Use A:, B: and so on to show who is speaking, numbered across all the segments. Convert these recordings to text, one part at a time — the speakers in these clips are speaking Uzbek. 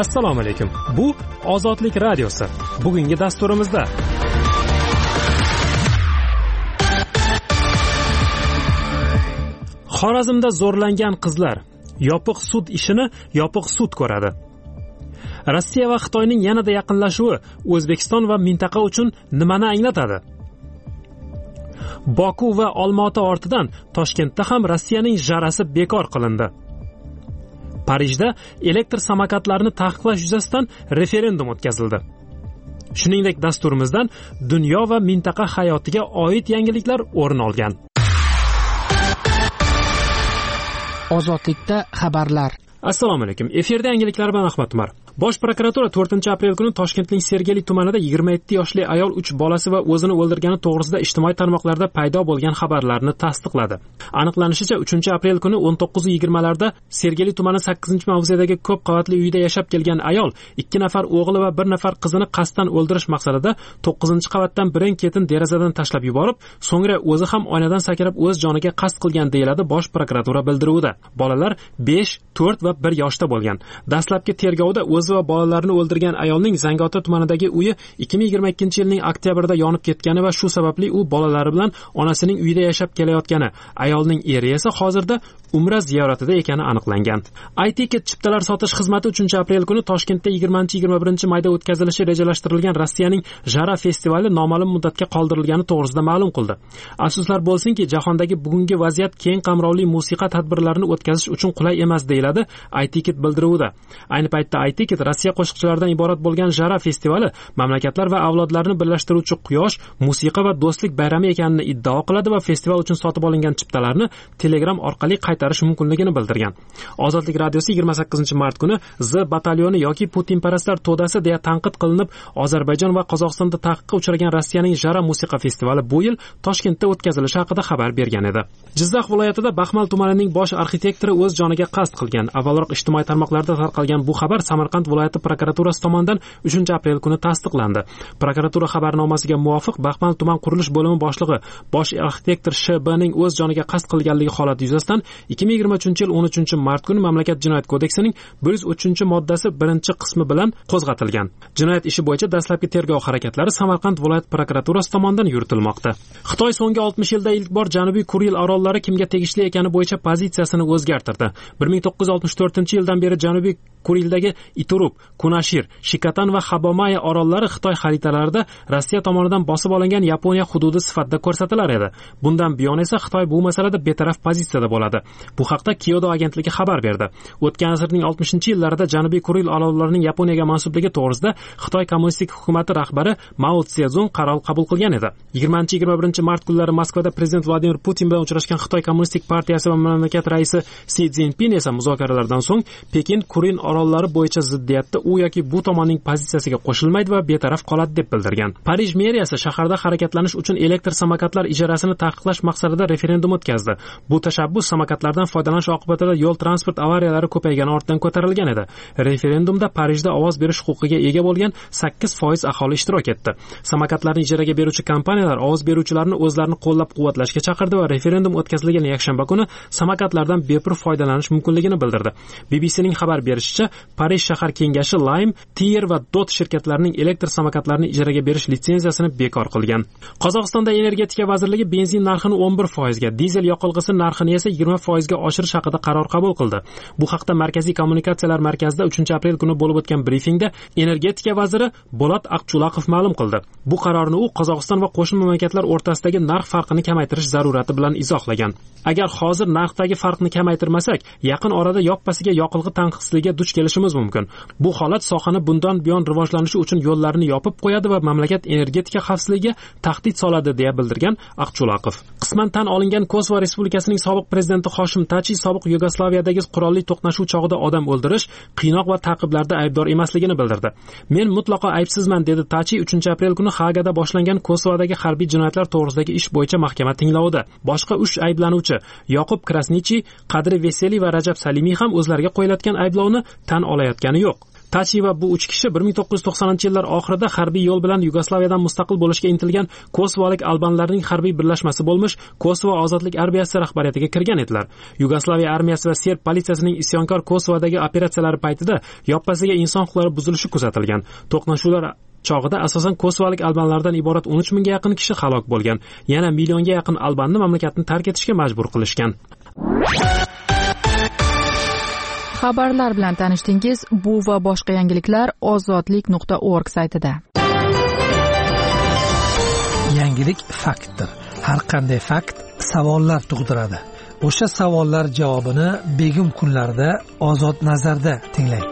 A: Assalomu alaykum. Bu Ozodlik radiosi. Bugungi dasturimizda Xorazmda zo'rlangan qizlar yopiq sud ishini yopiq sud ko'radi. Rossiya va Xitoyning yanada yaqinlashuvi O'zbekiston va mintaqa uchun nimani anglatadi? Boku va Olmaota ortidan Toshkentda ham Rossiyaning jarasi bekor qilindi. Parijda elektr samokatlarni taqiqlash yuzasidan referendum o'tkazildi. Shuningdek, dasturimizdan dunyo va mintaqa hayotiga oid yangiliklar o'rin olgan.
B: Ozodlikda xabarlar.
A: Assalomu alaykum. Efirda yangiliklar bilan Ahmad Umar. Bosh prokuratura 4-aprel kuni Toshkentning Sergeli tumanida 27 yoshli ayol 3 bolasi va o'zini o'ldirgani to'g'risida ijtimoiy tarmoqlarda paydo bo'lgan xabarlarni tasdiqladi. Aniqlanishicha, 3-aprel kuni 19:20larda Sergeli tumani 8-mavzedagi ko'p qavatli uyda yashab kelgan ayol 2 nafar o'g'li va 1 nafar qizini qasddan o'ldirish maqsadida 9-qavatdan birin-ketin derazadan tashlab yuborib, so'ngra o'zi ham oynadan sakrab o'z joniga qasd qilgan deyiladi Bosh prokuratura bildiruvida. Bolalar 5, 4 va 1 yoshda bo'lgan. Dastlabki tergovda o'zi va bolalarini o'ldirgan ayolning Zangiota tumanidagi uyi 2022-yilning oktyabrida yonib ketgani va shu sababli u bolalari bilan onasining uyida yashab kelayotgani, ayolning eri esa hozirda Umra ziyoratida ekani aniqlangan. iTicket chiptalar sotish xizmati 3-aprel kuni Toshkentda 20-21 mayda o'tkazilishi rejalashtirilgan Rossiyaning Jara festivali noma'lum muddatga qoldirilgani to'g'risida ma'lum qildi. Afsuslar bo'lsinki, jahondagi bugungi vaziyat keng qamrovli musiqa tadbirlarini o'tkazish uchun qulay emas deyiladi iTicket bildiruvida. Ayni paytda iTicket Rossiya qo'shiqchilaridan iborat bo'lgan Jara festivali mamlakatlar va avlodlarni birlashtiruvchi quyosh, musiqa va do'stlik bayrami ekanini iddao qiladi va festival uchun sotib olingan chiptalarni Telegram orqali qaytarish mumkinligini bildirgan. Ozodlik radiosi 28-mart kuni Z batalyoni yoki Putinparastlar to'dasi deya tanqid qilinib, Ozarbayjon va Qozog'istonda taqiqqa uchragan Rossiyaning Jara musiqa festivali bu yil Toshkentda o'tkazilishi haqida xabar bergan edi. Jizzax viloyatida Baxmal tumanining bosh arxitektori o'z joniga qasd qilgan. Avvalroq ijtimoiy tarmoqlarda tarqalgan bu xabar Samarqand viloyati prokuraturasi tomonidan 3-aprel kuni tasdiqlandi. Prokuratura xabarnomasiga muvofiq Baxmal tuman qurilish bo'limi boshlig'i bosh arxitektor Sh.B.ning o'z joniga qasd qilganligi holati yuzasidan 2023-yil 13-mart kuni Mamlakat jinoyat kodeksining 103-moddasi 1-qismi bilan qo'zg'atilgan. Jinoyat ishi bo'yicha dastlabki tergov harakatlari Samarqand viloyat prokuraturasi tomonidan yuritilmoqda. Xitoy so'nggi 60 yilda ilk bor Janubiy Kuril orollari kimga tegishli ekani bo'yicha pozitsiyasini o'zgartirdi. 1964-yildan beri Janubiy Kurildagi Iturup, Kunashir, Shikatan va Habomaya orollari Xitoy xaritalarida Rossiya tomonidan bosib olingan Yaponiya hududi sifatida ko'rsatilar edi. Bundan buyon esa Xitoy bu masalada betaraf pozitsiyada bo'ladi. Bu haqda Kyoto agentligi xabar berdi. O'tgan asrning 60-yillarida Janubiy Kuril orollarining Yaponiyaga mansubligi to'g'risida Xitoy kommunistik hukumati rahbari Mao Tse-Tung qaror qabul qilgan edi. 20-21 mart kunlari Moskvada prezident Vladimir Putin bilan uchrashgan Xitoy kommunistik partiyasi va mamlakat raisi Si Szinpin esa muzokaralardan so'ng Pekin Kuril orollari bo'yicha ziddiyatda u yoki bu tomonning pozitsiyasiga qo'shilmaydi va betaraf qoladi deb bildirgan. Parij meriyasi shaharda harakatlanish uchun elektr samokatlar ijarasini taqiqlash maqsadida referendum o'tkazdi. Bu tashabbus samokatlardan foydalanish oqibatida yo'l transport avariyalari ko'paygani ortidan ko'tarilgan edi. Referendumda Parijda ovoz berish huquqiga ega bo'lgan 8% aholi ishtirok etdi. Samokatlarni ijaraga beruvchi kompaniyalar ovoz beruvchilarni o'zlarini qo'llab-quvvatlashga chaqirdi va referendum o'tkazilgan yakshanba kuni samokatlardan bepul foydalanish mumkinligini bildirdi. BBCning xabar berishicha, Parij shahar kengashi Lime, Tier va Dot shirkatlarining elektr samokatlarini ijaraga berish litsenziyasini bekor qilgan. Qozog'istonda energetika vazirligi benzin narxini 11% ga, dizel yoqilg'isi narxini esa 20% ga oshirish haqida qaror qabul qildi. Bu haqda Markaziy kommunikatsiyalar markazida 3-aprel kuni bo'lib o'tgan brifingda energetika vaziri Bolat Aqchulaqov ma'lum qildi. Bu qarorni u Qozog'iston va qo'shni mamlakatlar o'rtasidagi narx farqini kamaytirish zarurati bilan izohlagan. Agar hozir narxdagi farqni kamaytirmasak, yaqin orada yoppasiga yoqilg'i tanqisligiga duch kelishimiz mumkin. Bu holat sohani bundan buyon rivojlanishi uchun yo'llarni yopib qo'yadi va mamlakat energetika xavfsizligiga tahdid soladi deya bildirgan Aqchulaqov. Qisman tan olingan Kosovo Respublikasining sobiq prezidenti Hoshim Tachi sobiq Yugoslaviyadagi qurolli to'qnashuv chog'ida odam o'ldirish, qiynoq va ta'qiblarda aybdor emasligini bildirdi. Men mutlaqo aybsizman, dedi Tachi 3-aprel kuni Hagada boshlangan Kosovodagi harbiy jinoyatlar to'g'risidagi ish bo'yicha mahkama tinglovida. Boshqa 3 ayblanuvchi Yoqub Krasnichi, Qadri Veseli va Rajab Salimiy ham o'zlariga qo'yiladigan ayblovni tan olayotgani yo'q. Tachi va bu 3 kishi 1990-yillar oxirida harbiy yo'l bilan Yugoslaviyadan mustaqil bo'lishga intilgan kosovolik albanlarning harbiy birlashmasi bo'lmish Kosovo ozodlik armiyasi rahbariyatiga kirgan edilar. Yugoslaviya armiyasi va serb politsiyasining isyonkor Kosovodagi operatsiyalari paytida yoppasiga inson huquqlari buzilishi kuzatilgan. To'qnashuvlar chog'ida asosan kosovolik albanlardan iborat 13 mingga yaqin kishi halok bo'lgan. Yana millionga yaqin albanni mamlakatni tark etishga majbur qilishgan.
B: Xabarlar bilan tanishdingiz. Bu va boshqa yangiliklar ozodlik.org saytida.
C: Yangilik faktdir. Har qanday fakt savollar tug'diradi. O'sha savollar javobini begim kunlarda Ozod nazarda tinglang.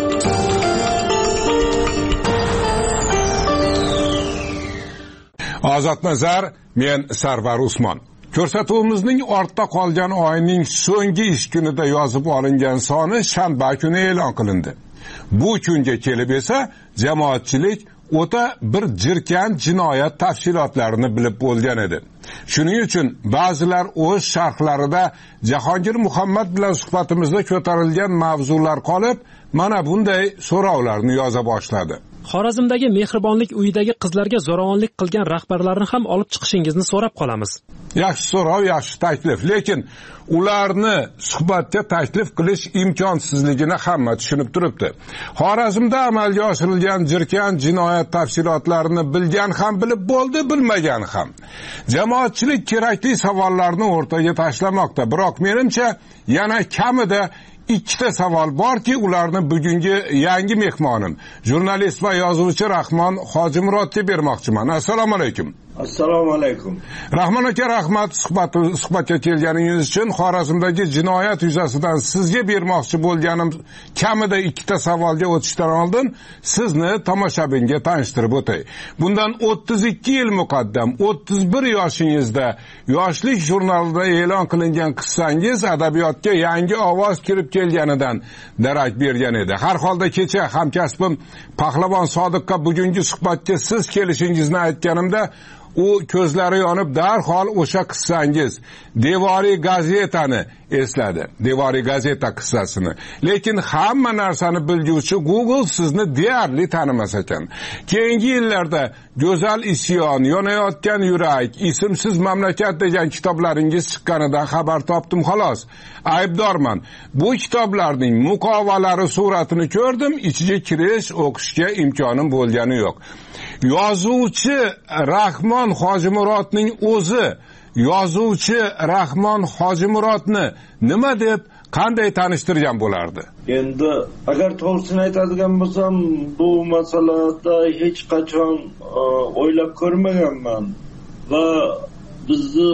D: Ozod nazar, men Sarvar Usmon. Ko'rsatuvimizning ortda qolgan oyning so'nggi ish kunida yozib olingan soni shanba kuni e'lon qilindi. Bu kunga kelib esa jamoatchilik o'ta bir jirkan jinoyat tafsilotlarini bilib bo'lgan edi. Shuning uchun ba'zilar o'z sharhlarida Jahongir Muhammad bilan suhbatimizda ko'tarilgan mavzular qolib, mana bunday so'rovlarni yoza boshladi.
A: Xorazmdagi mehribonlik uyidagi qizlarga zo'ravonlik qilgan rahbarlarni ham olib chiqishingizni so'rab qolamiz.
D: Yaxshi so'rov, yaxshi taklif, lekin ularni suhbatga taklif qilish imkonsizligini hamma tushunib turibdi. Xorazmda amalga oshirilgan jirkan jinoyat tafsilotlarini bilgan ham bilib bo'ldi, bilmagan ham. Jamoatchilik kerakli savollarni o'rtaga tashlamoqda, biroq menimcha yana kamida ikkita savol borki, ularni bugungi yangi mehmonim, jurnalist va yozuvchi Rahmon Hojimurodga bermoqchiman. Assalomu alaykum.
E: Assalomu alaykum.
D: Rahmon aka, rahmat suhbatga kelganingiz uchun. Xorazmdagi jinoyat yuzasidan sizga bermoqchi bo'lganim kamida ikkita savolga o'tishdan oldin sizni tomoshabinga tanishtirib o'tay. Bundan 32 yil muqaddam 31 yoshingizda Yoshlik jurnalida e'lon qilingan qissangiz adabiyotga yangi ovoz kirib kelganidan darak bergan edi. Har holda kecha hamkasbim Pahlavon Sodiqqa bugungi suhbatga siz kelishingizni aytganimda u ko'zlari yonib darhol o'sha qissangiz Devoriy gazetani esladi. Devoriy gazeta qissasini. Lekin hamma narsani bilguvchi Google sizni deyarli tanimas ekan. Keyingi yillarda Go'zal isyon, Yonayotgan yurak, Ismsiz mamlakat degan kitoblaringiz chiqqanidan xabar topdim xolos. Aybdorman. Bu kitoblarning muqovalari suratini ko'rdim, ichiga kirish, o'qishga imkonim bo'lgani yo'q. Yozuvchi Rahmon Hojimurodning o'zi yozuvchi Rahmon Hojimurodni nima deb qanday tanishtirgan bo'lardi?
E: Endi agar to'g'risini aytadigan bo'lsam, bu masalada hech qachon o'ylab ko'rmaganman va bizni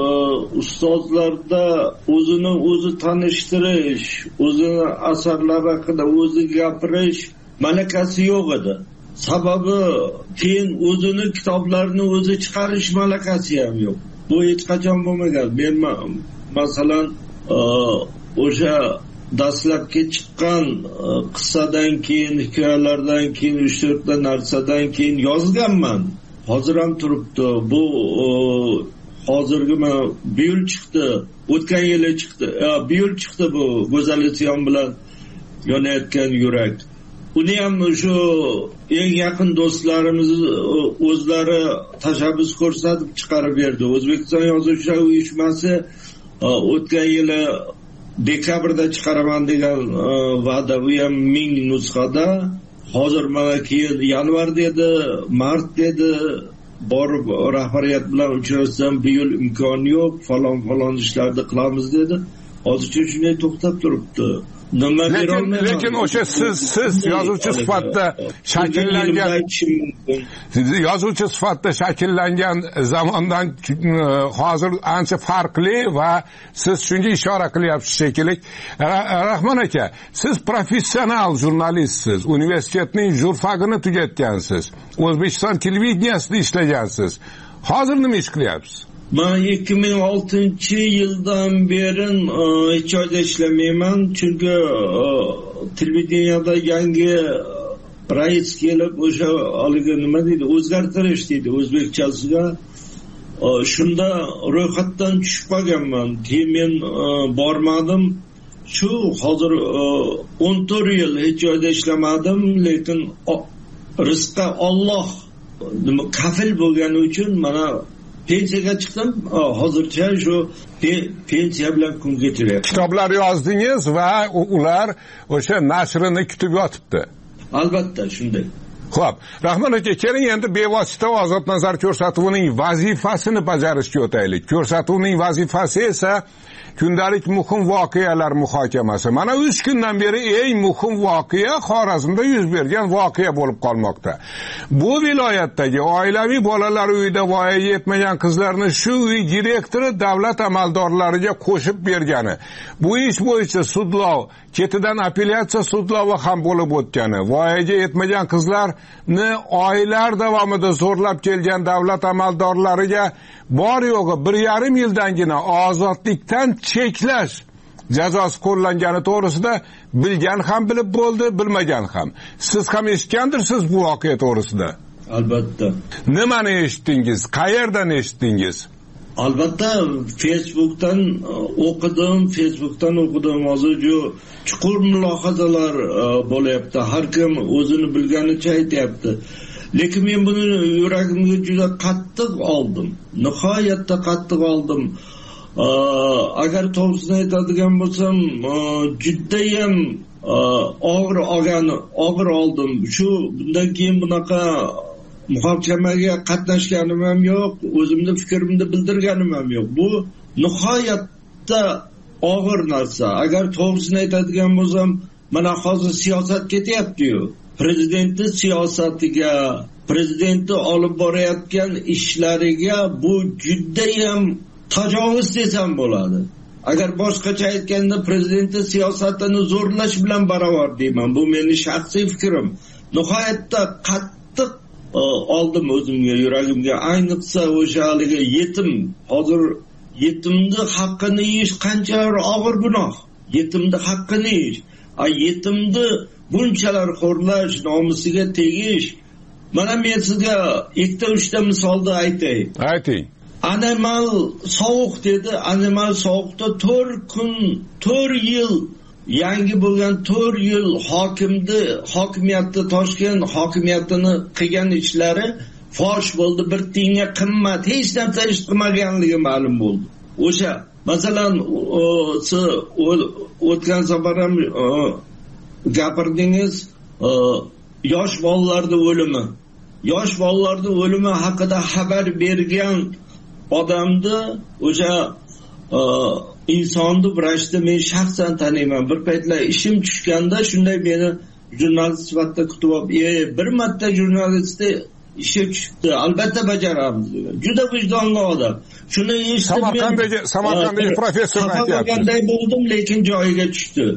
E: ustozlarda o'zini o'zi tanishtirish, o'zini asarlari haqida o'zi gapirish malakasi yo'q edi. Sababi keyin o'zini kitoblarini o'zi chiqarish malakasi ham yo'q. Bu hech qachon bo'lmagan. Men masalan o'sha dastlabki chiqqan qissadan keyin, hikoyalardan keyin 3-4 ta narsadan keyin yozganman. Hozir ham turibdi. Bu hozirgi bu yil chiqdi. O'tgan yili chiqdi. Bu yil chiqdi bu Go'zal isyon bilan Yonayotgan yurak. Uni ham shu eng yaqin do'stlarimiz o'zlari tashabbus ko'rsatib chiqarib berdi. O'zbekiston Yozuvchilar uyushmasi o'tgan yili dekabrda chiqaraman degan va'da, u ham 1000 nusxada. Hozir mana keyin yanvar dedi, mart dedi, borib rahbariyat bilan uchrashsam, bu yil imkoni yo'q, falon ishlarni qilamiz dedi. Hozircha shunday to'xtab turibdi.
D: Lekin o'sha siz yozuvchi sifatida shakllangan zamondan hozir ancha farqli va siz shunga ishora qilyapsiz shekilli. Rahmon aka, siz professional jurnalistsiz, universitetning jurfagini tugatgansiz, O'zbekiston televideniyasida ishlagansiz. Hozir nima ish qilyapsiz?
E: Ben 2006 yıldan beri hiç joyda ishlamayman, çünkü televideniyada yangi rais kelib o'sha haligi nima deydi, o'zgartirish deydi o'zbekchasiga. Shunda ro'yxatdan tushib qolganman. Keyin men bormadim. shu hozir 14 yil hech joyda ishlamadim, lekin rizqqa Alloh kafil bo'lgani uchun mana pensiyaga chiqdim. Hozircha shu pensiya bilan kun kechiryapman.
D: Kitoblar yozdingiz va ular o'sha nashrini kutib yotibdi.
E: Albatta shunday.
D: Xo'p, Rahmon aka, keling endi bevosita ozod nazar ko'rsatuvining vazifasini bajarishga o'taylik. Ko'rsatuvning vazifasi esa kundalik muhim voqealar muhokamasi. Mana 3 kundan beri eng muhim voqea Xorazmda yuz bergan voqea bo'lib qolmoqda. Bu viloyatdagi oilaviy bolalar uyida voyaga yetmagan qizlarni shu uy direktori davlat amaldorlariga qo'shib bergani, bu ish bo'yicha sudlov, ketidan apellyatsiya sudlovi ham bo'lib o'tgani, voyaga yetmagan qizlarni oylar davomida zo'rlab kelgan davlat amaldorlariga bor yo'g'i 1,5 yildangina ozodlikdan cheklash jazosi qo'llangani to'g'risida bilgan ham bilib bo'ldi, bilmagan ham. Siz ham eshitgandirsiz bu voqea to'g'risida.
E: Albatta.
D: Nimani eshitdingiz? Qayerdan eshitdingiz?
E: Albatta Facebookdan o'qidim. Hozir chuqur mulohazalar bo'lyapti. Har kim o'zini bilganicha aytyapti. Lekin men buni yuragimga juda qattiq oldim. Nihoyatda qattiq oldim. Agar to'g'risini aytadigan bo'lsam, juda ham og'ir oldim. Shu bundan keyin bunaqa muhokamaga qatnashganim ham yo'q, o'zimni fikrimni bildirganim ham yo'q. Bu nihoyatda og'ir narsa. Agar to'g'risini aytadigan bo'lsam, mana hozir siyosat ketyapti-yu. Prezidentning siyosatiga, prezidenti olib borayotgan ishlariga bu juda ham tajovuz desam bo'ladi. Agar boshqacha aytganda prezidentning siyosatini zo'rlash bilan barobar deyman. Bu mening shaxsiy fikrim. Nihoyatda qattiq oldim o'zimga, yuragimga. Ayniqsa o'sha haligi yetim, hozir yetimni haqqini yeyish qanchalar og'ir gunoh. Yetimni haqqini yeyish, yetimni bunchalar xo'rlash, nomusiga tegish. Mana men sizga 2-3 misolni aytay.
D: Ayting.
E: Animal sovuq dedi. Animal sovuqda 4 yil yangi bo'lgan 4 yil hokimiyatda Toshkent hokimiyatini qilgan ishlari fosh bo'ldi. Bir tiyinga qimmat, hech narsa ish qilmaganligi ma'lum bo'ldi. O'sha masalan o'tgan safar ham gapirdingiz, yosh bolalarning o'limi haqida xabar bergan odamni, o'sha insonni vrachni men shaxsan taniyman. Bir paytlar ishim tushganda shunday meni jurnalist sifatida kutib olib, bir marta jurnalistni ishi tushibdi, albatta bajaramiz degan. Juda vijdonli odam. Shuni eshitib
D: Samarqanddagi professor
E: aytganday bo'ldim, lekin joyiga tushdi.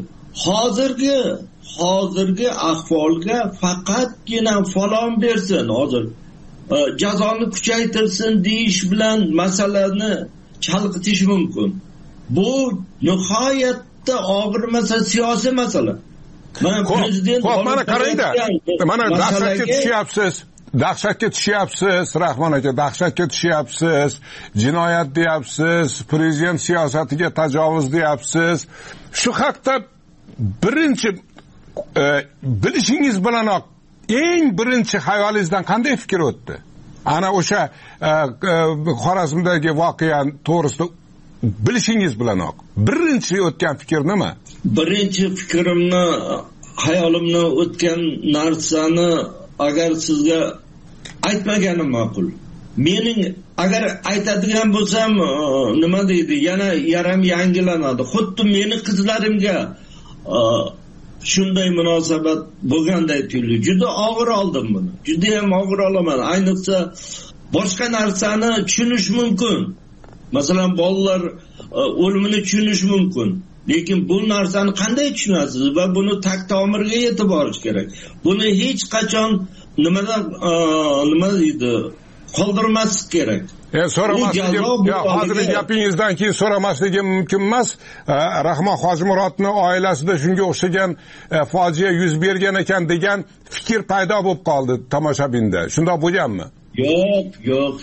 E: Hozirgi ahvolga faqatgina falon bersin, hozir jazoni kuchaytirsin deyish bilan masalani chalg'itish mumkin. Bu nihoyatda og'ir masala, siyosiy masala. Mana prezident
D: mana qarangda, mana dahshatga tushyapsiz, Rahmon aka, dahshatga tushyapsiz, jinoyat deyapsiz, prezident siyosatiga tajovuz deyapsiz. Shu haqda birinchi bilishingiz bilanoq eng birinchi xayolingizdan qanday fikr o'tdi? Ana o'sha Xorazmdagi voqea to'g'risida bilishingiz bilanoq birinchi o'tgan fikr nima?
E: Birinchi fikrimni, hayolimni o'tgan narsani agar sizga aytmaganim ma'qul. Mening agar aytadigan bo'lsam, nima deydi, yana yaram yangilanadi. Xuddi meni qizlarimga shunday munosabat bo'lganday tuyuldi. Juda og'ir oldim buni. Juda ham og'ir olaman. Ayniqsa boshqa narsani tushunish mumkin. Masalan, bolalar o'limini tushunish mumkin. Lekin bu narsani qanday tushunasiz va buni tag tomirga yetib borish kerak. Buni hech qachon nima deydi, qoldirmaslik kerak.
D: Hozirgi gapingizdan keyin so'ramasligim mumkin emas. Rahmon Hojimurodning oilasida shunga o'xshagan fojia yuz bergan ekan degan fikr paydo bo'lib qoldi tomoshabinda. Shunday bo'lganmi?
E: Yo'q.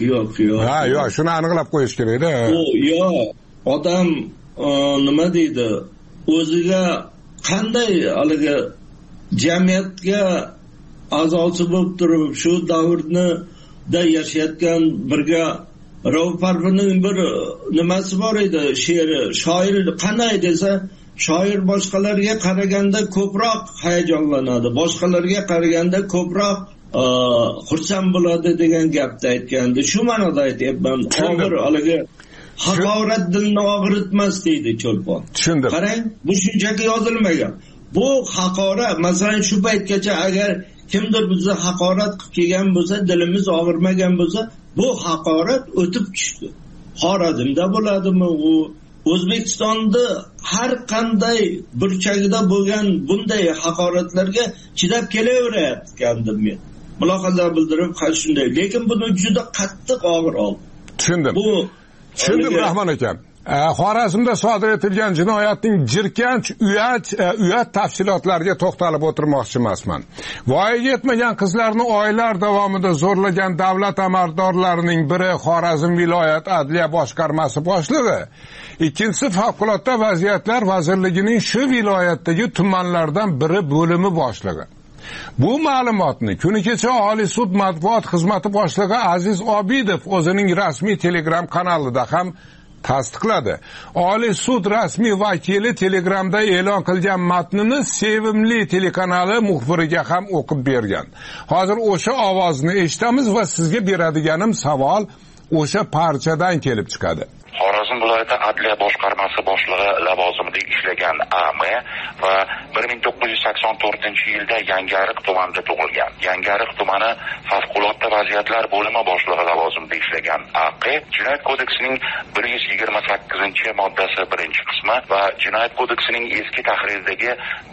D: Yo'q, shuni aniqlab qo'yish kerak-da.
E: Yo'q, odam nima deydi? o'ziga qanday haligi jamiyatga a'zosi bo'lib turib shu davrda yashayotgan birga Rauf Parfining bir nimasi bor edi, she'ri. Shoir qanday desa, shoir boshqalarga qaraganda ko'proq hayajonlanadi, boshqalarga qaraganda ko'proq xursand bo'ladi degan gapni aytgandi. Shu ma'noda aytyapman. Og'ir haligi haqorat dilni og'ritmas deydi Cho'lpon.
D: Tushundim.
E: Qarang, bu shunchaki yozilmagan. Bu haqorat, masalan shu paytgacha agar kimdir bizni haqorat qilib kelgan bo'lsa, dilimiz og'irmagan bo'lsa, bu haqorat o'tib tushdi. Xorazmda bo'ladimi u? O'zbekistonda har qanday burchagida bo'lgan bunday haqoratlarga chidab kelaverayotgandim men. Mulohaza bildirib shunday, lekin buni juda qattiq og'ir oldi.
D: Tushundim. Tushundim Rahmon akam. Xorazmda sodir etilgan jinoyatning jirkanch, uyat tafsilotlariga to'xtalib o'tirmoqchi emasman. Voyaga yetmagan qizlarni oylar davomida zo'rlagan davlat amaldorlarining biri Xorazm viloyat adliya boshqarmasi boshlig'i, ikkinchisi favqulodda vaziyatlar vazirligining shu viloyatdagi tumanlardan biri bo'limi boshlig'i. Bu ma'lumotni kuni kecha Oliy sud matbuot xizmati boshlig'i Aziz Obidov o'zining rasmiy Telegram kanalida ham tasdiqladi. Oliy sud rasmiy vakili Telegramda e'lon qilgan matnini Sevimli telekanali muxbiriga ham o'qib bergan. Hozir o'sha ovozni eshitamiz va sizga beradiganim savol o'sha parchadan kelib chiqadi.
F: Xorazm viloyati adliya boshqarmasi boshlig'i lavozimida ishlagan A.M. va 1984-yilda Yangiariq tumanida tug'ilgan. Yangiariq tumani favqulodda vaziyatlar bo'limi boshlig'i lavozimida ishlagan A.Q. Jinoyat kodeksining 128-moddasi 1-qismi va Jinoyat kodeksining eski tahriridagi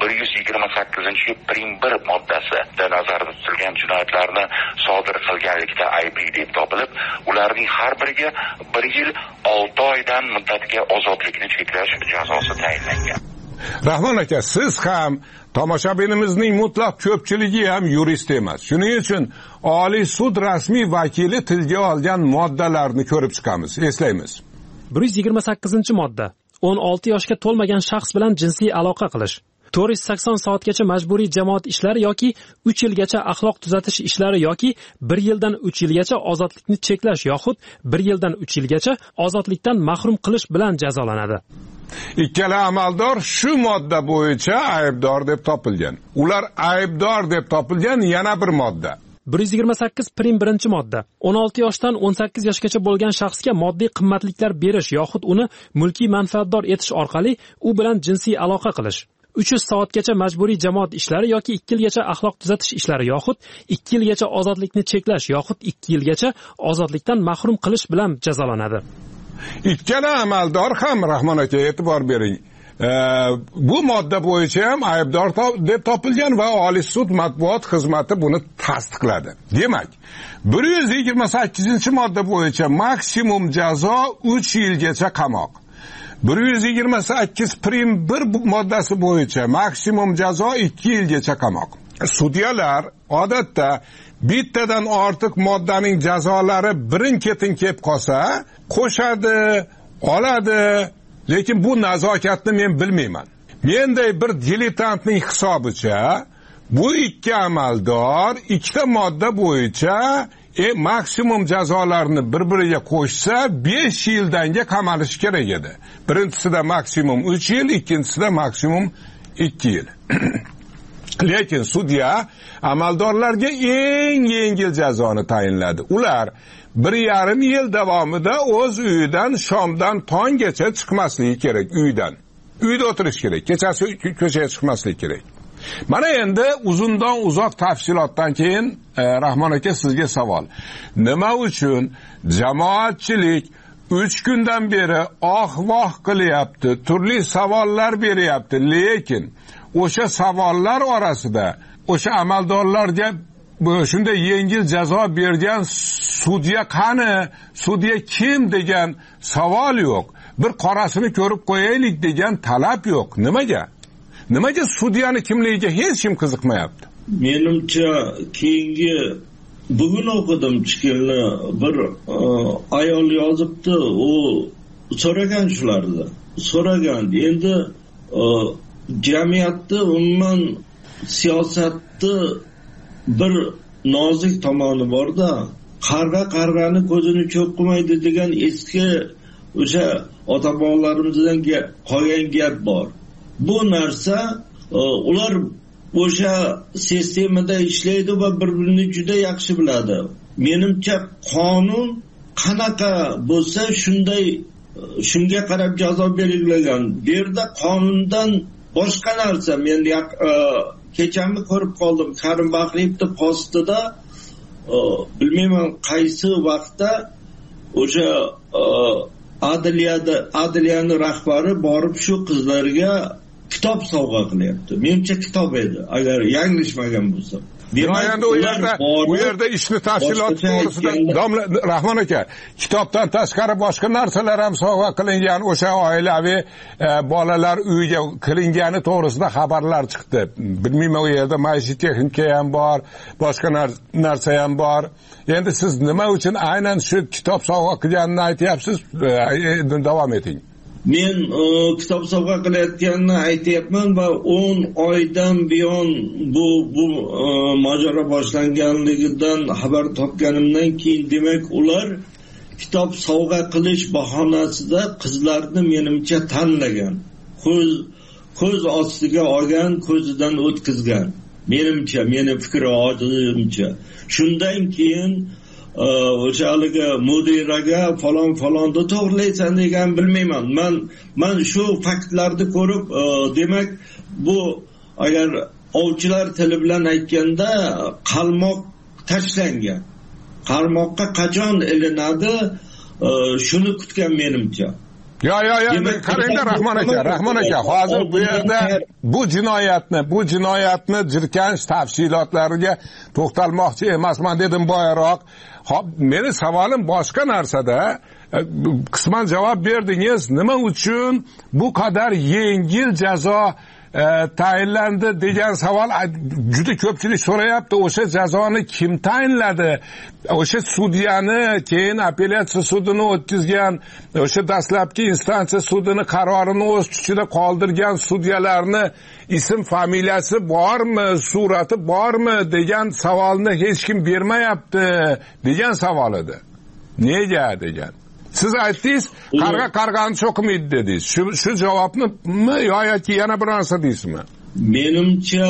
F: 128-prim 1 moddasida nazarda tutilgan jinoyatlarni sodir qilganlikda aybli deb topilib, ularning har biriga 1 yil 6 oydan muddatga ozodlikni cheklash jazosi tayinlangan.
D: Rahmon aka, siz ham tomoshabinimizning mutlaq ko'pchiligi ham yurist emas. Shuning uchun Oliy sud rasmiy vakili tilga olgan moddalarni ko'rib chiqamiz. Eslaymiz.
A: 128-modda. 16 yoshga to'lmagan shaxs bilan jinsiy aloqa qilish. 480 soatgacha majburiy jamoat ishlari yoki 3 yilgacha axloq tuzatish ishlari yoki 1 yildan 3 yilgacha ozodlikni cheklash yoxud 1 yildan 3 yilgacha ozodlikdan mahrum qilish bilan jazolanadi.
D: Ikkala amaldor shu modda bo'yicha aybdor deb topilgan. Ular aybdor deb topilgan yana bir modda.
A: 128 prim 1-modda. 16 yoshdan 18 yoshgacha bo'lgan shaxsga moddiy qimmatliklar berish yoxud uni mulkiy manfaatdor etish orqali u bilan jinsiy aloqa qilish. 300 soatgacha majburiy jamoat ishlari yoki 2 yilgacha axloq tuzatish ishlari yoxud 2 yilgacha ozodlikni cheklash yoxud 2 yilgacha ozodlikdan mahrum qilish bilan jazolanadi.
D: Ikkala amaldor ham Rahmon aka e'tibor bering. Bu modda bo'yicha ham aybdor deb topilgan va Oliy sud matbuot xizmati buni tasdiqladi. Demak, 128-modda bo'yicha maksimum jazo 3 yilgacha qamoq. 128 prim 1 moddasi bo'yicha maksimum jazo 2 yilgacha qamoq. Sudyalar odatda bittadan ortiq moddaning jazolari birin-ketin kelib qolsa, qo'shadi, oladi, lekin bu nazokatni men bilmayman. Menday bir diletantning hisobicha bu ikki amaldor ikkita modda bo'yicha maksimum jazolarni bir-biriga qo'shsa 5 yildanga qamalish kerak edi. Birinchisida maksimum 3 yil, ikkinchisida maksimum 2 yil. Lekin sudya amaldorlarga eng yengil jazoni tayinladi. Ular 1,5 yil davomida o'z uyidan shomdan tonggacha chiqmasligi kerak, uydan. Uyda o'tirish kerak, kechasi ko'chaga chiqmaslik kerak. Mana endi uzundan uzoq tafsilotdan keyin Rahmon aka sizga savol. Nima uchun jamoatchilik 3 kundan beri voh qilyapti, turli savollar beryapti, lekin o'sha savollar orasida o'sha amaldorlarga shunday yengil jazo bergan sudya qani, sudya kim degan savol yo'q. Bir qorasini ko'rib qo'yaylik degan talab yo'q. Nimaga sudyani kimligiga hech kim qiziqmayapti?
E: Menimcha keyingi bugun o'qidim chiqilni bir ayol yozibdi, u so'ragan shularni. So'ragan. Endi jamiyatda umuman siyosatni bir nozik tomoni borda, qarg'ani ko'zini cho'qqimaydi degan eski o'sha ota-bobolarimizdan qolgan gap bor. Bu narsa ular o'sha sistemada ishlaydi va bir-birini juda yaxshi biladi. Menimcha qonun qanaqa bo'lsa shunga qarab jazo belgilagan. Bu yerda qonundan boshqa narsa. Men kechami ko'rib qoldim. Karim Bahriyevning postida bilmayman qaysi vaqtda o'sha adliyani rahbari borib shu qizlarga kitob sovg'a qilyapti. Menimcha kitob edi, agar yanglishmagan bo'lsam.
D: Endi u yerda ishni tafsiloti to'g'risida Rahmon aka, kitobdan tashqari boshqa narsalar ham sovg'a qilingan, o'sha oilaviy bolalar uyiga qilingani to'g'risida xabarlar chiqdi. Bilmayman, u yerda maishiy texnika ham bor, boshqa narsa ham bor. Endi siz nima uchun aynan shu kitob sovg'a qilganini aytyapsiz? Davom eting.
E: Men kitob sovg'a qilayotganini aytyapman va 10 oydan buyon bu mojaro boshlanganligidan xabar topganimdan keyin demak ular kitob sovg'a qilish bahonasida qizlarni menimcha tanlagan, ko'z ostiga olgan, ko'zidan o'tkazgan. Menimcha, meni fikrimcha. Shundan keyin o'sha haligi mudiraga falonni to'g'rilaysan degan bilmayman. Men shu faktlarni ko'rib, demak bu agar ovchilar tili bilan aytganda qalmoq tashlangan. Qalmoqqa qachon ilinadi, shuni kutgan menimcha.
D: Yo, qarangda Rahmon aka, hozir bu yerda bu jinoyatni jirkanish tafsilotlariga to'xtalmoqchi emasman dedim boyaroq. Meni savolim boshqa narsada. Qisman javob berdingiz. Nima uchun bu qadar yengil jazo tayinlandi degan savol juda ko'pchilik so'rayapti. O'sha jazoni kim tayinladi? O'sha sudyani, keyin apellyatsiya sudini o'tkazgan, o'sha dastlabki instansiya sudini qarorini o'z kuchida qoldirgan sudyalarni ism familiyasi bormi, surati bormi degan savolni hech kim bermayapti degan savol edi. Nega degan? Siz aytdingiz, qarg'ani cho'qimaydi dedingiz. Shu javobnimi yoki yana bir narsa deysizmi?
E: Menimcha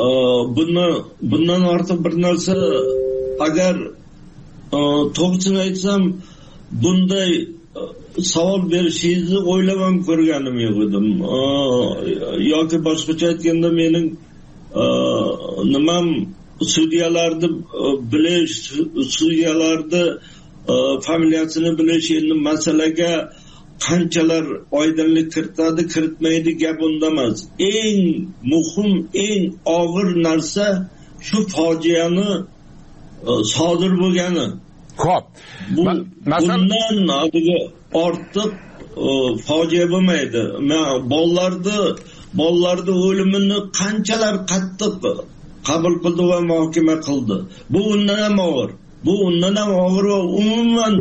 E: bundan ortiq bir narsa, agar to'g'risini aytsam, bunday savol berishingizni o'ylab ham ko'rganim yo'q edim. Yoki boshqacha aytganda mening nimam sudyalarni bilish, sudyalarni familiyasini bilish endi masalaga qanchalar oydinlik kiritadi, kiritmaydi gap unda emas. Eng muhim, eng og'ir narsa shu fojiani sodir bo'lgani.
D: Xo'p.
E: Bundan ortiq fojia bo'lmaydi. Bolalarni o'limini qanchalar qattiq qabul qildi va muhokama qildi. Bu undan ham og'ir. Bu undan ham og'ir va umuman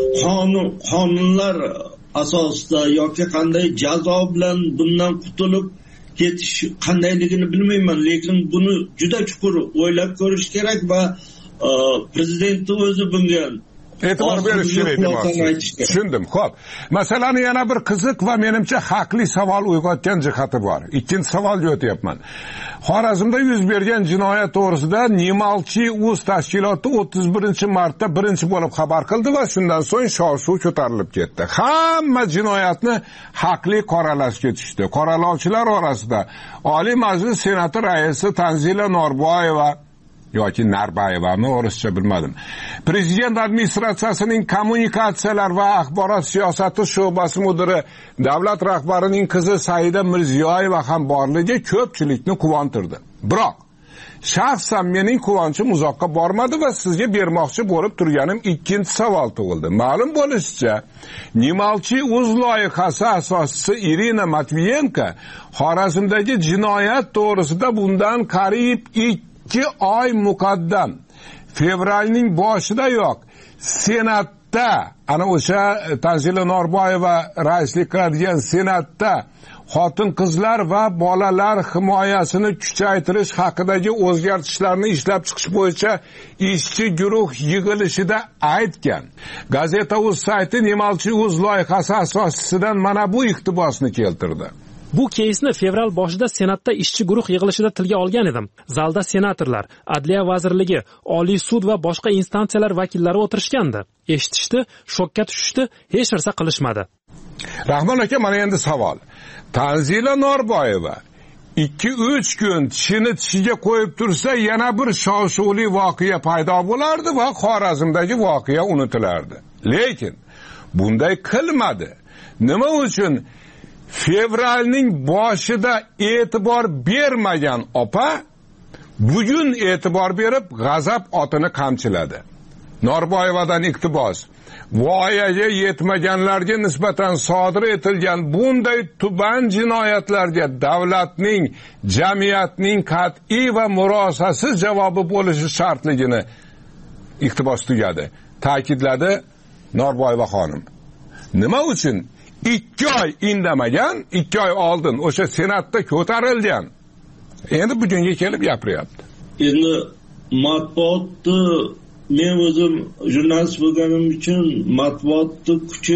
E: qonunlar asosida yoki qanday jazo bilan bundan qutulib ketish qandayligini bilmayman, lekin buni juda chuqur o'ylab ko'rish kerak va prezidentning o'zi bunga e'tibor berish kerak demoqchi.
D: Tushundim. Xo'p. Masalani yana bir qiziq va menimcha haqli savol uyg'otgan jihati bor. Ikkinchi savolga o'tyapman. Xorazmda yuz bergan jinoyat to'g'risida Nimalchi uz tashkiloti 31-martda birinchi bo'lib xabar qildi va shundan so'ng shov-shuv ko'tarilib ketdi. Hamma jinoyatni haqli qoralashga tushdi. Qoralovchilar orasida Oliy Majlis Senati raisi Tanzila Norboyeva yoki Narbayevani o'rischa bilmadim. Prezident administratsiyasining kommunikatsiyalar va axborot siyosati sho'basi mudiri, davlat rahbarining qizi Saida Mirziyoyeva ham borligi ko'pchilikni quvontirdi. Biroq shaxsan mening quvonchim uzoqqa bormadi va sizga bermoqchi bo'lib turganim ikkinchi savol tug'ildi. Ma'lum bo'lishicha, Nimalchi uz loyihasi asoschisi Irina Matviyenko Xorazmdagi jinoyat to'g'risida bundan qariyb 2 oy muqaddam fevralning boshidayoq Senatda, ana o'sha Tanzila Norboyeva raislik qiladigan Senatda xotin-qizlar va bolalar himoyasini kuchaytirish haqidagi o'zgartishlarni ishlab chiqish bo'yicha ishchi guruh yig'ilishida aytgan. Gazeta.uz sayti Nemalchi.uz loyihasi asoschisidan mana bu iqtibosni keltirdi.
A: Bu keysni fevral boshida Senatda ishchi guruh yig'ilishida tilga olgan edim. Zalda senatorlar, Adliya vazirligi, Oliy sud va boshqa instansiyalar vakillari o'tirishgandi. Eshitishdi, shokka tushishdi, hech narsa qilishmadi.
D: Rahmon aka, mana endi savol. Tanzila Norboyeva 2-3 kun tishini tishiga qo'yib tursa, yana bir shov-shuvli voqea paydo bo'lardi va Xorazmdagi voqea unutilardi. Lekin bunday qilmadi. Nima uchun? Fevralning boshida e'tibor bermagan opa bugun e'tibor berib g'azab otini qamchiladi. Norboyevadan iqtibos: voyaga yetmaganlarga nisbatan sodir etilgan bunday tuban jinoyatlarga davlatning, jamiyatning qat'iy va murosasiz javobi bo'lishi shartligini iqtibos tugadi, ta'kidladi Norboyeva xonim. Nima uchun 2 oy indamagan, 2 oy oldin o'sha senatda ko'tarilgan, endi bugunga kelib gapiryapti?
E: Endi matbuotni, men o'zim jurnalist bo'lganim uchun matbuotni kuchi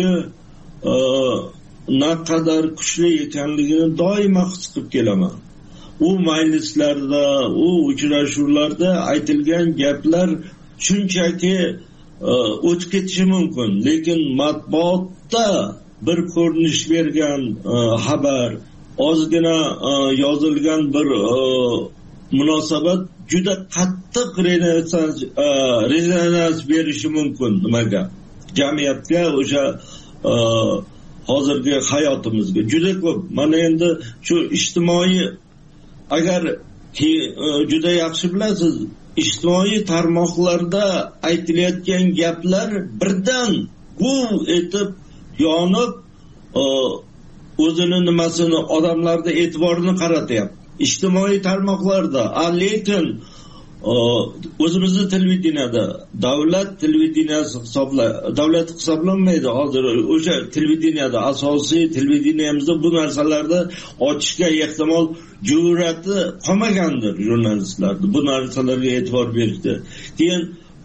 E: naqadar kuchli ekanligini doimo his qilib kelaman. U majlislarda, u uchrashuvlarda aytilgan gaplar shunchaki o'tib ketishi mumkin, lekin matbuotda bir ko'rinish bergan xabar, ozgina yozilgan bir munosabat juda qattiq rezonans berishi mumkin. Nimaga? Jamiyatga, o'sha hozirgi hayotimizga juda ko'p. Mana endi shu ijtimoiy, agar juda yaxshi bilasiz, ijtimoiy tarmoqlarda aytilayotgan gaplar birdan guv etib yonib, o'zini nimasini, odamlarda e'tiborini qaratyapti. Ijtimoiy tarmoqlarda, lekin o'zimizni televideniyada davlat televideniyasi davlat hisoblanmaydi hozir. O'sha televideniyada, asosiy televideniyamizda bu narsalarni ochishga ehtimol jur'ati qolmagandir jurnalistlarning, bu narsalarga e'tibor berishdi. Keyin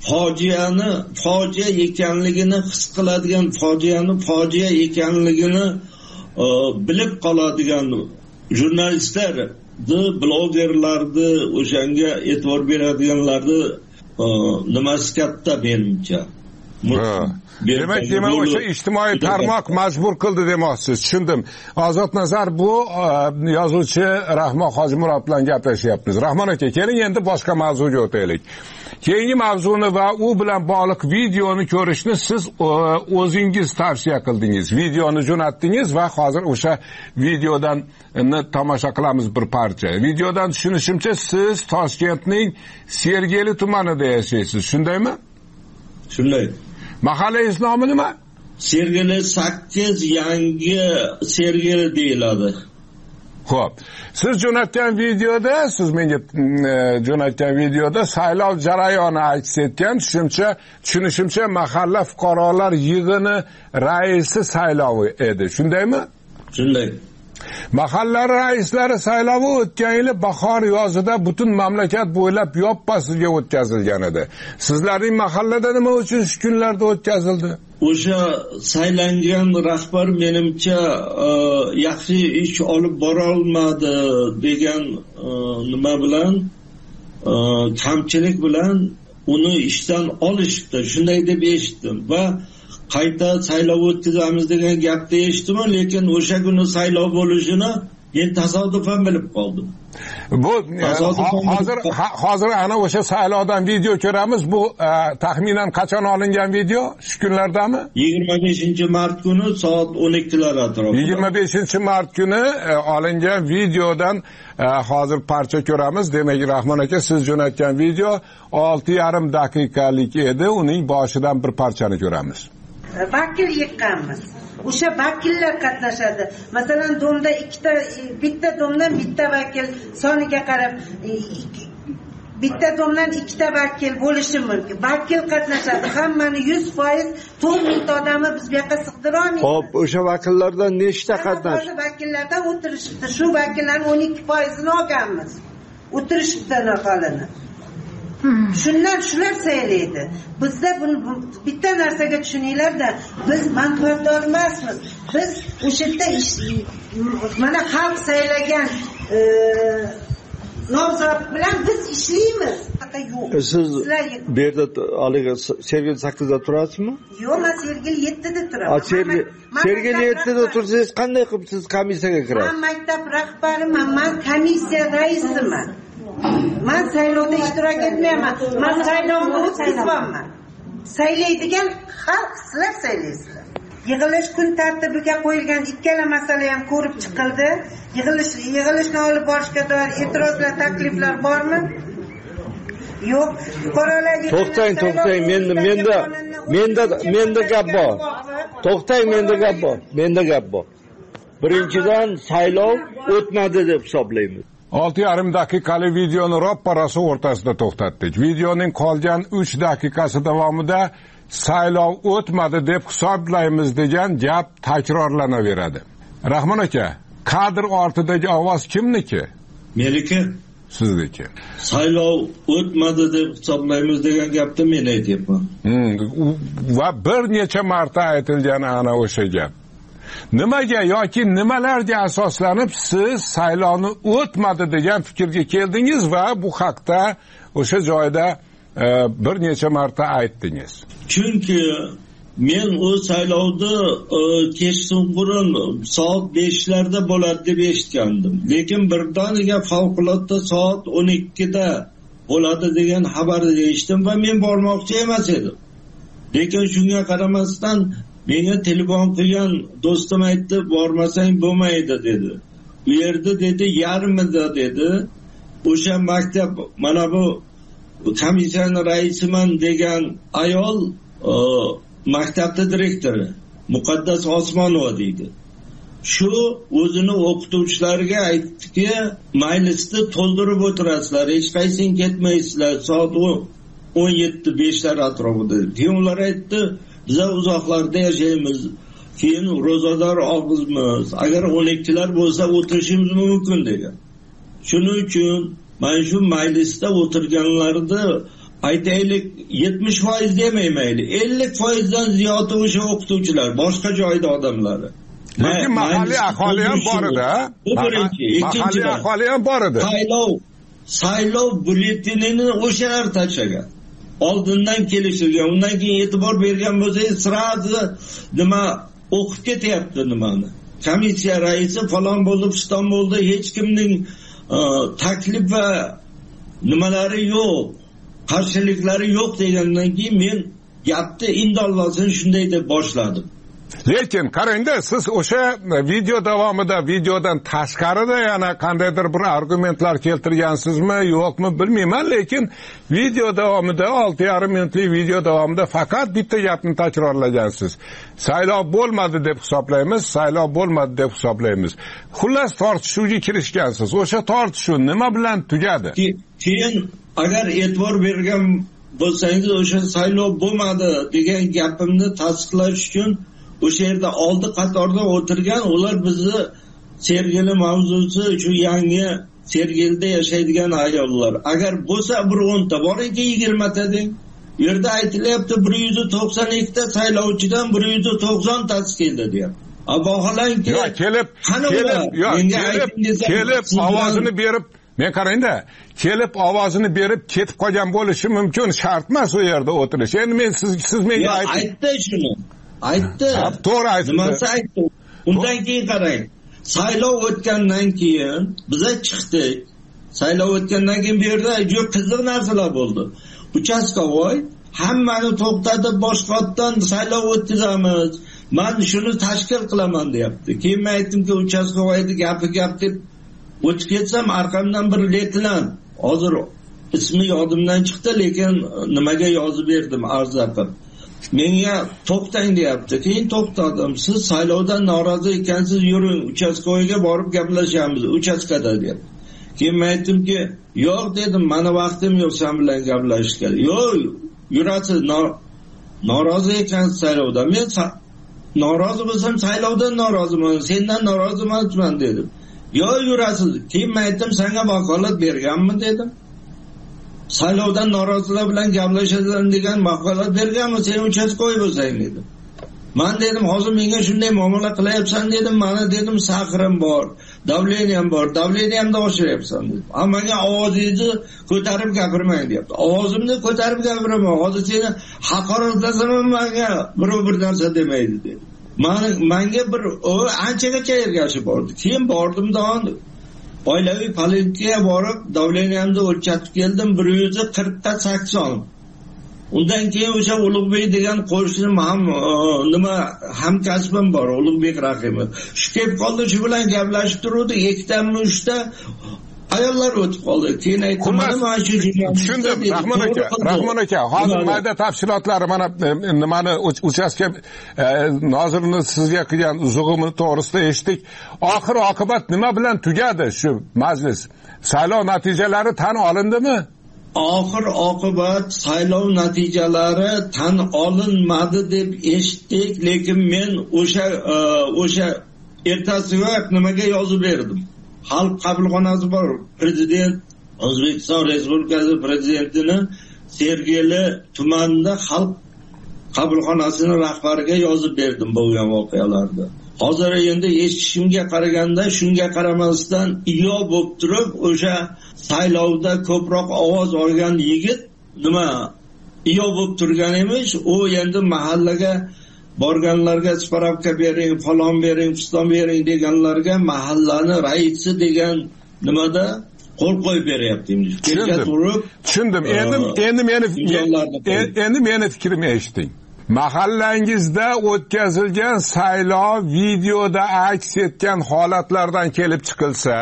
E: fojia ekanligini his qiladigan, fojia ekanligini bilib qoladigan jurnalistlarni, blogerlarni, o'shanga e'tibor beradiganlarni nimasi katta menimcha.
D: Demak, o'sha ijtimoiy tarmoq majbur qildi demoqchisiz. Tushundim. Ozod Nazar, bu yozuvchi Rahmon Hojimurod bilan gaplashyapmiz. Rahmon aka, keling endi boshqa mavzuga o'taylik. Keyingi mavzuni va u bilan bog'liq videoni ko'rishni siz o'zingiz tavsiya qildingiz. Videoni jo'natdingiz va hozir o'sha videodan tomosha qilamiz bir parcha. Videodan tushunishimcha, siz Toshkentning Sergeli tumanida yashaysiz, shundaymi?
E: Shunday.
D: Mahallangiz nomi nima?
E: Sergeli 8 yangi Sergeli deyiladi.
D: Xo'p. Siz jo'natgan videoda, siz menga jo'natgan videoda saylov jarayoni aks etgan, tushunishimcha mahalla fuqarolar yig'ini raisi saylovi edi, shundaymi?
E: Shunday.
D: Mahalla raislari saylovi o'tgan yili bahor yozida butun mamlakat bo'ylab yoppasiga o'tkazilgan edi. Sizlarning mahallada nima uchun shu kunlarda o'tkazildi?
E: O'sha saylangan rahbar menimcha yaxshi ish olib bora olmadi degan nima bilan, kamchilik bilan uni ishdan olishdi, shunday deb eshitdim va qayta saylov o'tkazamiz degan gapni eshitdim, lekin o'sha kuni saylov bo'lishini men tasodifan bilib qoldim.
D: Bu hozir ana o'sha saylovdan video ko'ramiz. Bu taxminan qachon olingan video? Shu kunlardami?
E: 25-mart kuni soat 12lar atrofida.
D: 25-mart kuni olingan videodan hozir parcha ko'ramiz. Demak, Rahmon aka, siz jo'natgan video 6,5 daqiqalik edi. Uning boshidan bir parchani ko'ramiz.
G: Vakil yiqqanmiz. O'sha vakillar qatnashadi. Masalan, domda bitta domdan bitta vakil soniga qarab bitta domdan ikkita vakil bo'lishi mumkin. Vakil qatnashadi. Hammani 100% 4 mingta odamni biz bu yoqqa sig'dira olmaymiz.
E: Xo'p, o'sha vakillardan nechta qatnashdi?
G: O'sha vakillardan o'tirishibdi. Shu vakillarning 12%ni olganmiz. O'tirishibdi aholi. Shundan shular saylaydi. Bizda buni bitta narsaga tushuninglar-da, biz manfaatdor emasmiz. Biz o'sha yerda mana xalq saylagan nomzod bilan biz ishlaymiz.
E: Siz bu yerda haliga Sergeli 8da turasizmi?
G: Yo'q, men Sergeli 7da turaman.
E: Sergeli 7da tursangiz qanday qilib siz komissiyaga kirasiz?
G: Men maktab rahbariman, men komissiya raisiman. Men saylovda ishtirok etmayman. Men saylovni o'tkazmayman. Saylaydigan xalq sizlar saylaysizlar. Yig'ilish kun tartibiga qo'yilgan ikkala masala ham ko'rib chiqildi. Yig'ilishni olib borishga doir e'tirozlar, takliflar bormi? Yo'q.
E: To'xtang. Menda gap bor. To'xtang, menda gap bor. Birinchidan saylov o'tmadi deb hisoblaymiz.
D: 6,5 daqiqalik videoni ropparasi o'rtasida to'xtatdik. Videoning qolgan 3 daqiqasi davomida saylov o'tmadi deb hisoblaymiz degan gap takrorlanaveradi. Rahmon aka, kadr ortidagi ovoz kimniki?
E: Meniki.
D: Sizniki.
E: Saylov o'tmadi deb hisoblaymiz degan gapni men aytyapman.
D: Va bir necha marta aytilgan ana o'sha gap. Nimaga yoki nimalarga asoslanib siz saylovni o'tmadi degan fikrga keldingiz va bu haqda o'sha joyda bir necha marta aytdingiz?
E: Chunki men o saylovni kechsin burun soat 5larda bo'ladi deb eshitgandim. Lekin birdaniga favqulodda soat 12da bo'ladi degan xabarni eshitdim va men bormoqchi emas edim. Lekin shunga qaramasdan menga telefon qilgan do'stim aytdi, bormasang bo'lmaydi dedi. U yerda dedi yarmida dedi. O'sha maktab mana bu komissiyaning raisiman degan ayol maktabning direktori Muqaddas Osmonova deydi. Shu o'zini o'qituvchilariga aytdiki, maylisni to'ldirib o'tirasizlar, hech qaysing ketmaysizlar, soat 17:05lar atrofida. Keyin ular aytdi, biz uzoqlarda yashaymiz, keyin ro'zador og'izmiz, agar 12lar bo'lsa o'tirishimiz mumkin degan. Shuning uchun men shu maylisda o'tirganlarni aytaylik 70% demaymayli, 50%dan ziyodi o'sha o'qituvchilar, boshqa joyda odamlar.
D: Lekin mahalliy aholi ham bor edi. Mahalliy aholi ham bor edi.
E: Saylov byulletenini o'shalar tashlagan. Oldindan kelishilgan, undan keyin e'tibor bergan bo'lsangiz, sirasi nima o'qib ketyapti nimani. Komissiya raisi falon bo'ldi, piston bo'ldi, hech kimning taklif va nimalari yo'q, qarshiliklari yo'q degandan keyin men gapni indallosini shunday deb boshladim.
D: Lekin qarangda, siz o'sha video davomida, videodan tashqarida yana qandaydir bir argumentlar keltirgansizmi, yo'qmi bilmayman, lekin video davomida 6,5 minutlik video davomida faqat bitta gapni takrorlagansiz. Saylov bo'lmadi deb hisoblaymiz, saylov bo'lmadi deb hisoblaymiz. Xullas tortishuvga kirishgansiz. O'sha tortishuv nima bilan tugadi?
E: Keyin agar e'tibor bergan bo'lsangiz, o'sha saylov bo'lmadi degan gapimni tasdiqlash uchun o'sha yerda oldi qatorda o'tirgan ular bizni Sergeli mavzusi shu yangi Sergelida yashaydigan ayollar. Agar bo'lsa bir 10 ta bor ekan 20 ta deng. Bu yerda aytilyapti 192 ta saylovchidan 190 tasi keldi deyapti. Vaholanki
D: kelib ovozini berib, men qarangda, kelib ovozini berib ketib qolgan bo'lishi mumkin, shart emas u yerda o'tirish. Endi men siz menga
E: aytdi shuni. Aytdi.
D: To'g'ri aytdi.
E: Nimasi aytdi? Undan keyin qarang. Saylov o'tgandan keyin biz chiqdik. Saylov o'tgandan keyin bu yerda juda qiziq narsalar bo'ldi. Uchastkovoy hammani to'xtatib boshqatdan saylov o'tkazamiz. Men shuni tashkil qilaman deyapti. Keyin men aytdimki, uchastkovoyni gap deb o'tib ketsam, orqamdan bir leytenant, hozir ismi yodimdan chiqdi, lekin nimaga yozib berdim arza qilib. Menga to'xtang deyapti. Keyin to'xtadim. Siz saylovdan norozi ekansiz, yuring uchastkovoyga borib gaplashamiz, uchastkada deyapti. keyin men aytdimki, yo'q dedim, mani vaqtim yo'q sen bilan gaplashishga. Yo'q, yurasiz, norozi ekansiz saylovdan. Men norozi bo'lsam saylovdan noroziman, sendan norozi emasman dedim. Yo'q, yurasiz. Keyin men aytdim, senga vakolat berganmi dedim. Saylovdan norozilar bilan gaplashadigan degan vakolat berganmi, sen uchastkovoy bo'lsang dedim. Men dedim, hozir menga shunday muomala qilyapsan dedim, mana dedim, saqrim bor, davleniyam bor, davleniyamni oshiryapsan dedim. Menga ovozingizni ko'tarib gapirmang deyapti. Ovozimni ko'tarib gapiraman, hozir seni haqoratlasam menga birov bir narsa demaydi dedi. Menga bir anchagacha ergashib bordi. Keyin bordim do'ng oilaviy politsiyga borib, davleniyamni o'lchatib keldim, 140 ta 80. Undan keyin o'sha Ulug'bek degan qo'shnim ham hamkasbim bor, Ulug'bek Rahimov. Shu kelib qoldi, shu bilan gaplashib turuvdi, 2 ta 3 ta ayollar o'tib qoldi. Keyin aytdim, mana shu
D: tushundim, Rahmon aka, hozir mayda tafsilotlari mana nimani uchastka nozirini sizga qilgan uzug'ini to'g'risida eshitdik. Oxir oqibat nima bilan tugadi shu majlis? Saylov natijalari tan olindimi?
E: Oxir oqibat saylov natijalari tan olinmadi deb eshitdik, lekin men o'sha ertasiga nimaga yozib berdim. Xalq qabulxonasi bor, prezident O'zbekiston Respublikasi prezidentini Sergeli tumanida xalq qabulxonasining rahbariga yozib berdim bo'lgan voqealarda. Hozir endi eshitishimga qaraganda, shunga qaramasdan iyo bo'lib turib, o'sha saylovda ko'proq ovoz olgan yigit iyo bo'lib turgan emish. U endi mahallaga borganlarga spravka bering, falon bering, piston bering deganlarga mahallani raisi degan nimada qo'l qo'yib beryapti.
D: Tushundim. Endi meni fikrimni eshiting. Mahallangizda o'tkazilgan saylov videoda aks etgan holatlardan kelib chiqilsa,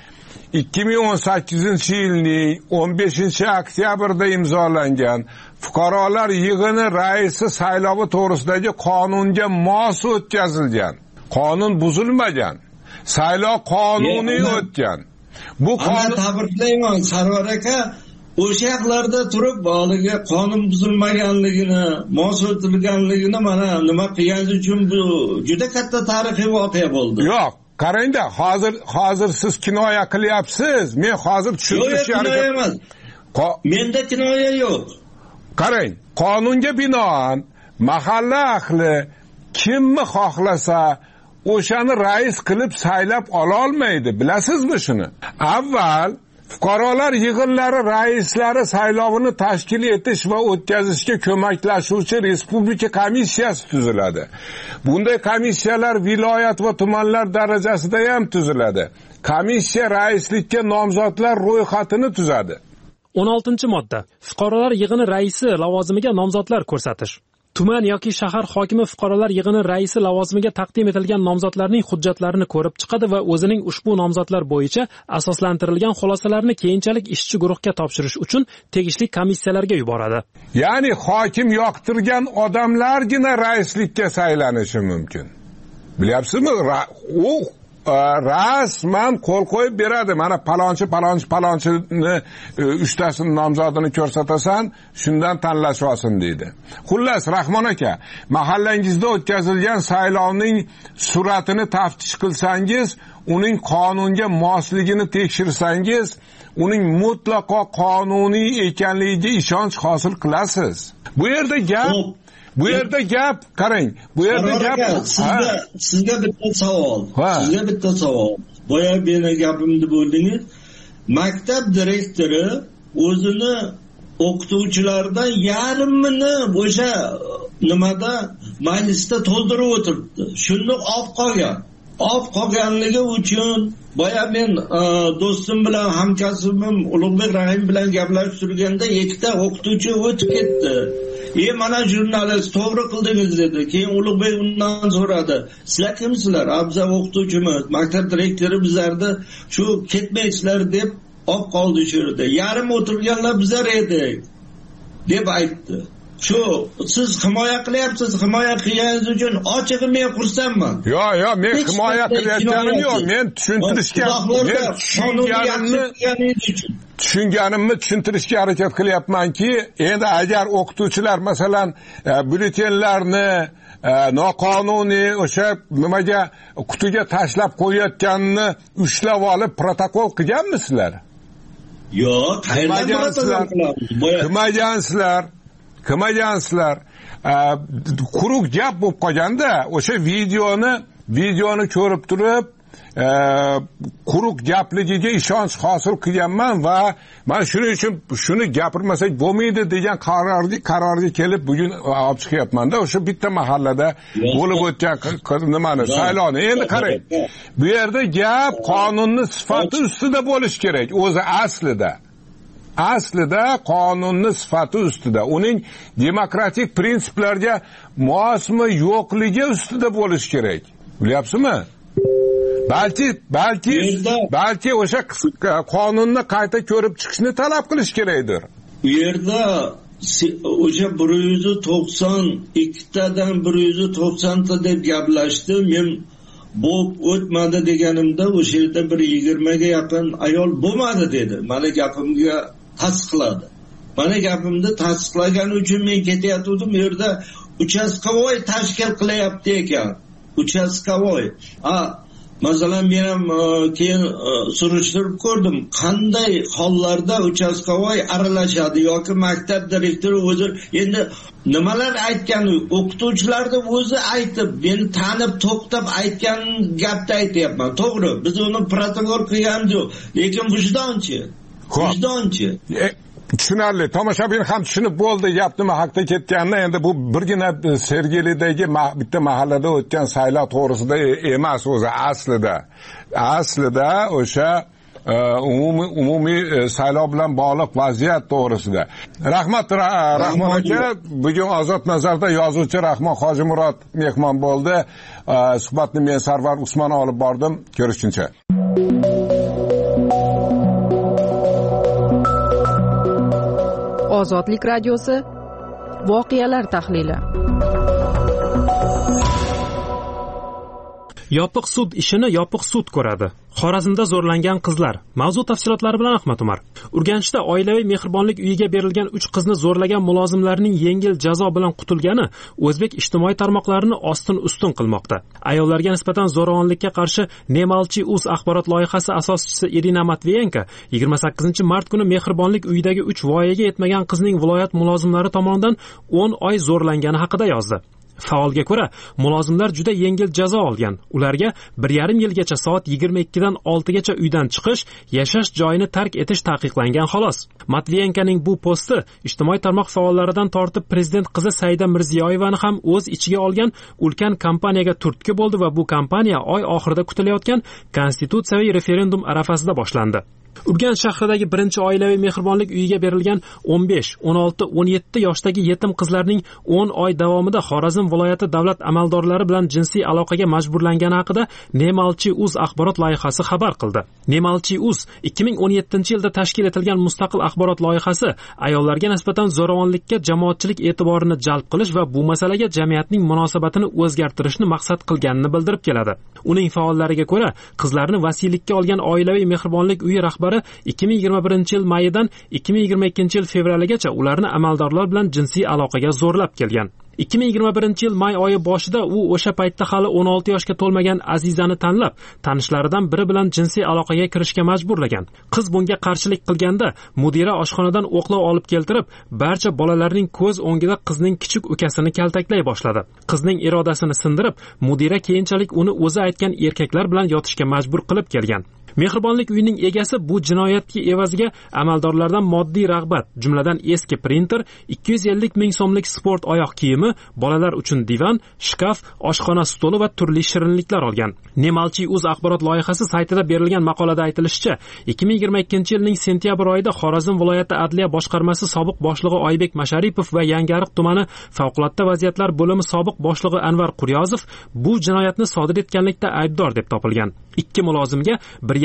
D: 2018-yilning 15-oktyabrda imzolangan fuqarolar yig'ini raisi saylovi to'g'risidagi qonunga mos o'tkazilgan. Qonun buzilmagan. Saylov qonuniy o'tgan. Bu qonun
E: tabriklayman Sarvar aka. O'sha yoqlarda turib, boliga qonun buzilmaganligini, mos o'tilganligini mana nima qilgani uchun bu juda katta tarixiy voqea bo'ldi.
D: Yo'q, qarangda, hozir siz kinoya qilyapsiz. Men hozir tushuntirishga
E: harakat. Menda kinoya yo'q.
D: Qarang, qonunga binoan mahalla ahli kimni xohlasa o'shani rais qilib saylab ola olmaydi. Bilasizmi shuni? Avval fuqarolar yig'inlari raislari saylovini tashkil etish va o'tkazishga ko'maklashuvchi respublika komissiyasi tuziladi. Bunday komissiyalar viloyat va tumanlar darajasida ham tuziladi. Komissiya raislikka nomzodlar ro'yxatini tuzadi.
A: 16-modda. Fuqarolar yig'ini raisi lavozimiga nomzodlar ko'rsatish. Tuman yoki shahar hokimi fuqarolar yig'ini raisi lavozimiga taqdim etilgan nomzodlarning hujjatlarini ko'rib chiqadi va o'zining ushbu nomzodlar bo'yicha asoslantirilgan xulosalarni keyinchalik ishchi guruhga topshirish uchun tegishli komissiyalarga yuboradi.
D: Ya'ni hokim yoqtirgan odamlargina raislikka saylanishi mumkin. Bilyapsizmi? Rasman qo'l qo'yib beradi. Mana palonchini 3 tasini nomzodini ko'rsatasan, shundan tanlash olsin deydi. Xullas, Rahmon aka, mahallangizda o'tkazilgan saylovning suratini taftish qilsangiz, uning qonunga mosligini tekshirsangiz, uning mutlaqo qonuniy ekanligiga ishonch hosil qilasiz. Bu yerda gap, qarang, bu yerda gap
E: sizga bitta savol. Boya meni gapimni bo'ldingiz. Maktab direktori o'zini o'qituvchilardan yarmini o'sha nimada majlisda to'ldirib o'tiribdi. Shuni olib qolganligi uchun boya men do'stim bilan hamkasbim Ulug'bek Rahim bilan gaplashib turganda 2 ta o'qituvchi o'tib ketdi. Mana jurnalist to'g'ri qildingiz dedi. Keyin Ulug'bek undan so'radi. Sizlar kimsizlar? Abza o'qituvchimiz, maktab direktori bizlarni shu ketmaysizlar deb olib qoldi shu yerda. Yarim o'tirganlar bizlar edik deb aytdi. shu siz himoya qilyapsiz, himoya qilganingiz uchun ochig'i men xursandman.
D: Yo'q, men himoya qilayotganim yo'q. Men tushuntirishga harakat qilyapmanki, endi agar o'qituvchilar masalan byulletenlarni noqonuniy o'sha nimaga qutiga tashlab qo'yayotganini ushlab olib protokol qilganmisizlar?
E: Yo'q,
D: qilmagansizlar. Quruq gap bo'lib qolganda o'sha videoni ko'rib turib quruq gapligiga ishonch hosil qilganman va men shuning uchun shuni gapirmasak bo'lmaydi degan qarorga kelib bugun olib chiqyapman-da. O'sha bitta mahallada bo'lib o'tgan nimani saylovni. Endi qarang, bu yerda gap qonunni sifati ustida bo'lish kerak. O'zi aslida qonunni sifati ustida, uning demokratik prinsiplarga mosmi yo'qligi ustida bo'lish kerak. Bilyapsizmi? Balki o'sha qonunni qayta ko'rib chiqishni talab qilish kerakdir.
E: Bu yerda o'sha 192 tadan 190 ta deb gaplashdi. Men bo'p o'tmadi deganimda o'sha yerda bir 20 ga yaqin ayol bo'lmadi dedi. Meni gapimga tasdiqladi. Meni gapimni tasdiqlagani uchun men ketayotgandim. Bu yerda uchastkavoy tashkil qilyapti ekan. Uchastkavoy. Masalan, men ham keyin surishtirib ko'rdim, qanday hollarda uchastkavoy aralashadi yoki maktab direktori o'zi endi nimalar aytgani, o'qituvchilarni o'zi aytib, meni tanib, to'xtab aytgan gapni aytyapman. To'g'ri, biz uni protokol qilganimiz yo'q, lekin vijdonchi.
D: Tushunarli. Tomoshabin ham tushunib bo'ldi gap nima haqda ketganini. Endi bu birgina Sergelidagi bitta mahallada o'tgan saylov to'g'risida emas o'zi aslida o'sha umumiy saylov bilan bog'liq vaziyat to'g'risida. Rahmat aka, bugun Ozod nazarda yozuvchi Rahmon Hojimurod mehmon bo'ldi. Suhbatni men Sarvar Usmon olib bordim. Ko'rishguncha.
B: Ozodlik radiosi voqealar tahlili.
A: Yopiq sud ishini yopiq sud ko'radi. Xorazmda zo'rlangan qizlar. Mavzu tafsilotlari bilan Ahmad Umar. Urganchda oilaviy mehribonlik uyiga berilgan 3 qizni zo'rlagan mulozimlarning yengil jazo bilan qutulgani o'zbek ijtimoiy tarmoqlarini ostin-ustun qilmoqda. Ayollarga nisbatan zo'ravonlikka qarshi Nemalchi.uz axborot loyihasi asoschisi Irina Matviyenko 28-mart kuni mehribonlik uyidagi 3 voyaga yetmagan qizning viloyat mulozimlari tomonidan 10 oy zo'rlangani haqida yozdi. Faolga ko'ra, mulozimlar juda yengil jazo olgan. Ularga 1,5 yilgacha soat 22 dan 6 gacha uydan chiqish, yashash joyini tark etish taqiqlangan xolos. Matviyenkoning bu posti ijtimoiy tarmoq faollaridan tortib prezident qizi Saida Mirziyoyevani ham o'z ichiga olgan ulkan kampaniyaga turtki bo'ldi va bu kampaniya oy oxirida kutilayotgan konstitutsiyaviy referendum arafasida boshlandi. Urganch shahridagi birinchi oilaviy mehribonlik uyiga berilgan 15, 16, 17 yoshdagi yetim qizlarning 10 oy davomida Xorazm viloyati davlat amaldorlari bilan jinsiy aloqaga majburlangani haqida Nemalchi.uz axborot loyihasi xabar qildi. Nemalchi.uz 2017-yilda tashkil etilgan mustaqil axborot loyihasi ayollarga nisbatan zo'ravonlikka jamoatchilik e'tiborini jalb qilish va bu masalaga jamiyatning munosabatini o'zgartirishni maqsad qilganini bildirib keladi. Uning faollariga ko'ra, qizlarni vasiylikka olgan oilaviy mehribonlik uyi rahbari 2021-yil mayidan 2022-yil fevraligacha ularni amaldorlar bilan jinsiy aloqaga zo'rlab kelgan. 2021-yil may oyi boshida u o'sha paytda hali 16 yoshga to'lmagan Azizani tanlab, tanishlaridan biri bilan jinsiy aloqaga kirishga majburlagan. Qiz bunga qarshilik qilganda mudira oshxonadan o'qlov olib keltirib, barcha bolalarning ko'z o'ngida qizning kichik ukasini kaltaklay boshladi. Qizning irodasini sindirib, mudira keyinchalik uni o'zi aytgan erkaklar bilan yotishga majbur qilib kelgan. Mehribonlik uyining egasi bu jinoyatga evaziga amaldorlardan moddiy rag'bat, jumladan eski printer, 250 ming so'mlik sport oyoq kiyimi, bolalar uchun divan, shkaf, oshxona stoli va turli shirinliklar olgan. Nemalchi.uz axborot loyihasi saytida berilgan maqolada aytilishicha, 2022-yilning sentyabr oyida Xorazm viloyati adliya boshqarmasi sobiq boshlig'i Oybek Masharipov va Yangiariq tumani favqulodda vaziyatlar bo'limi sobiq boshlig'i Anvar Quryozov bu jinoyatni sodir etganlikda aybdor deb topilgan. 2 mulozimga 1,5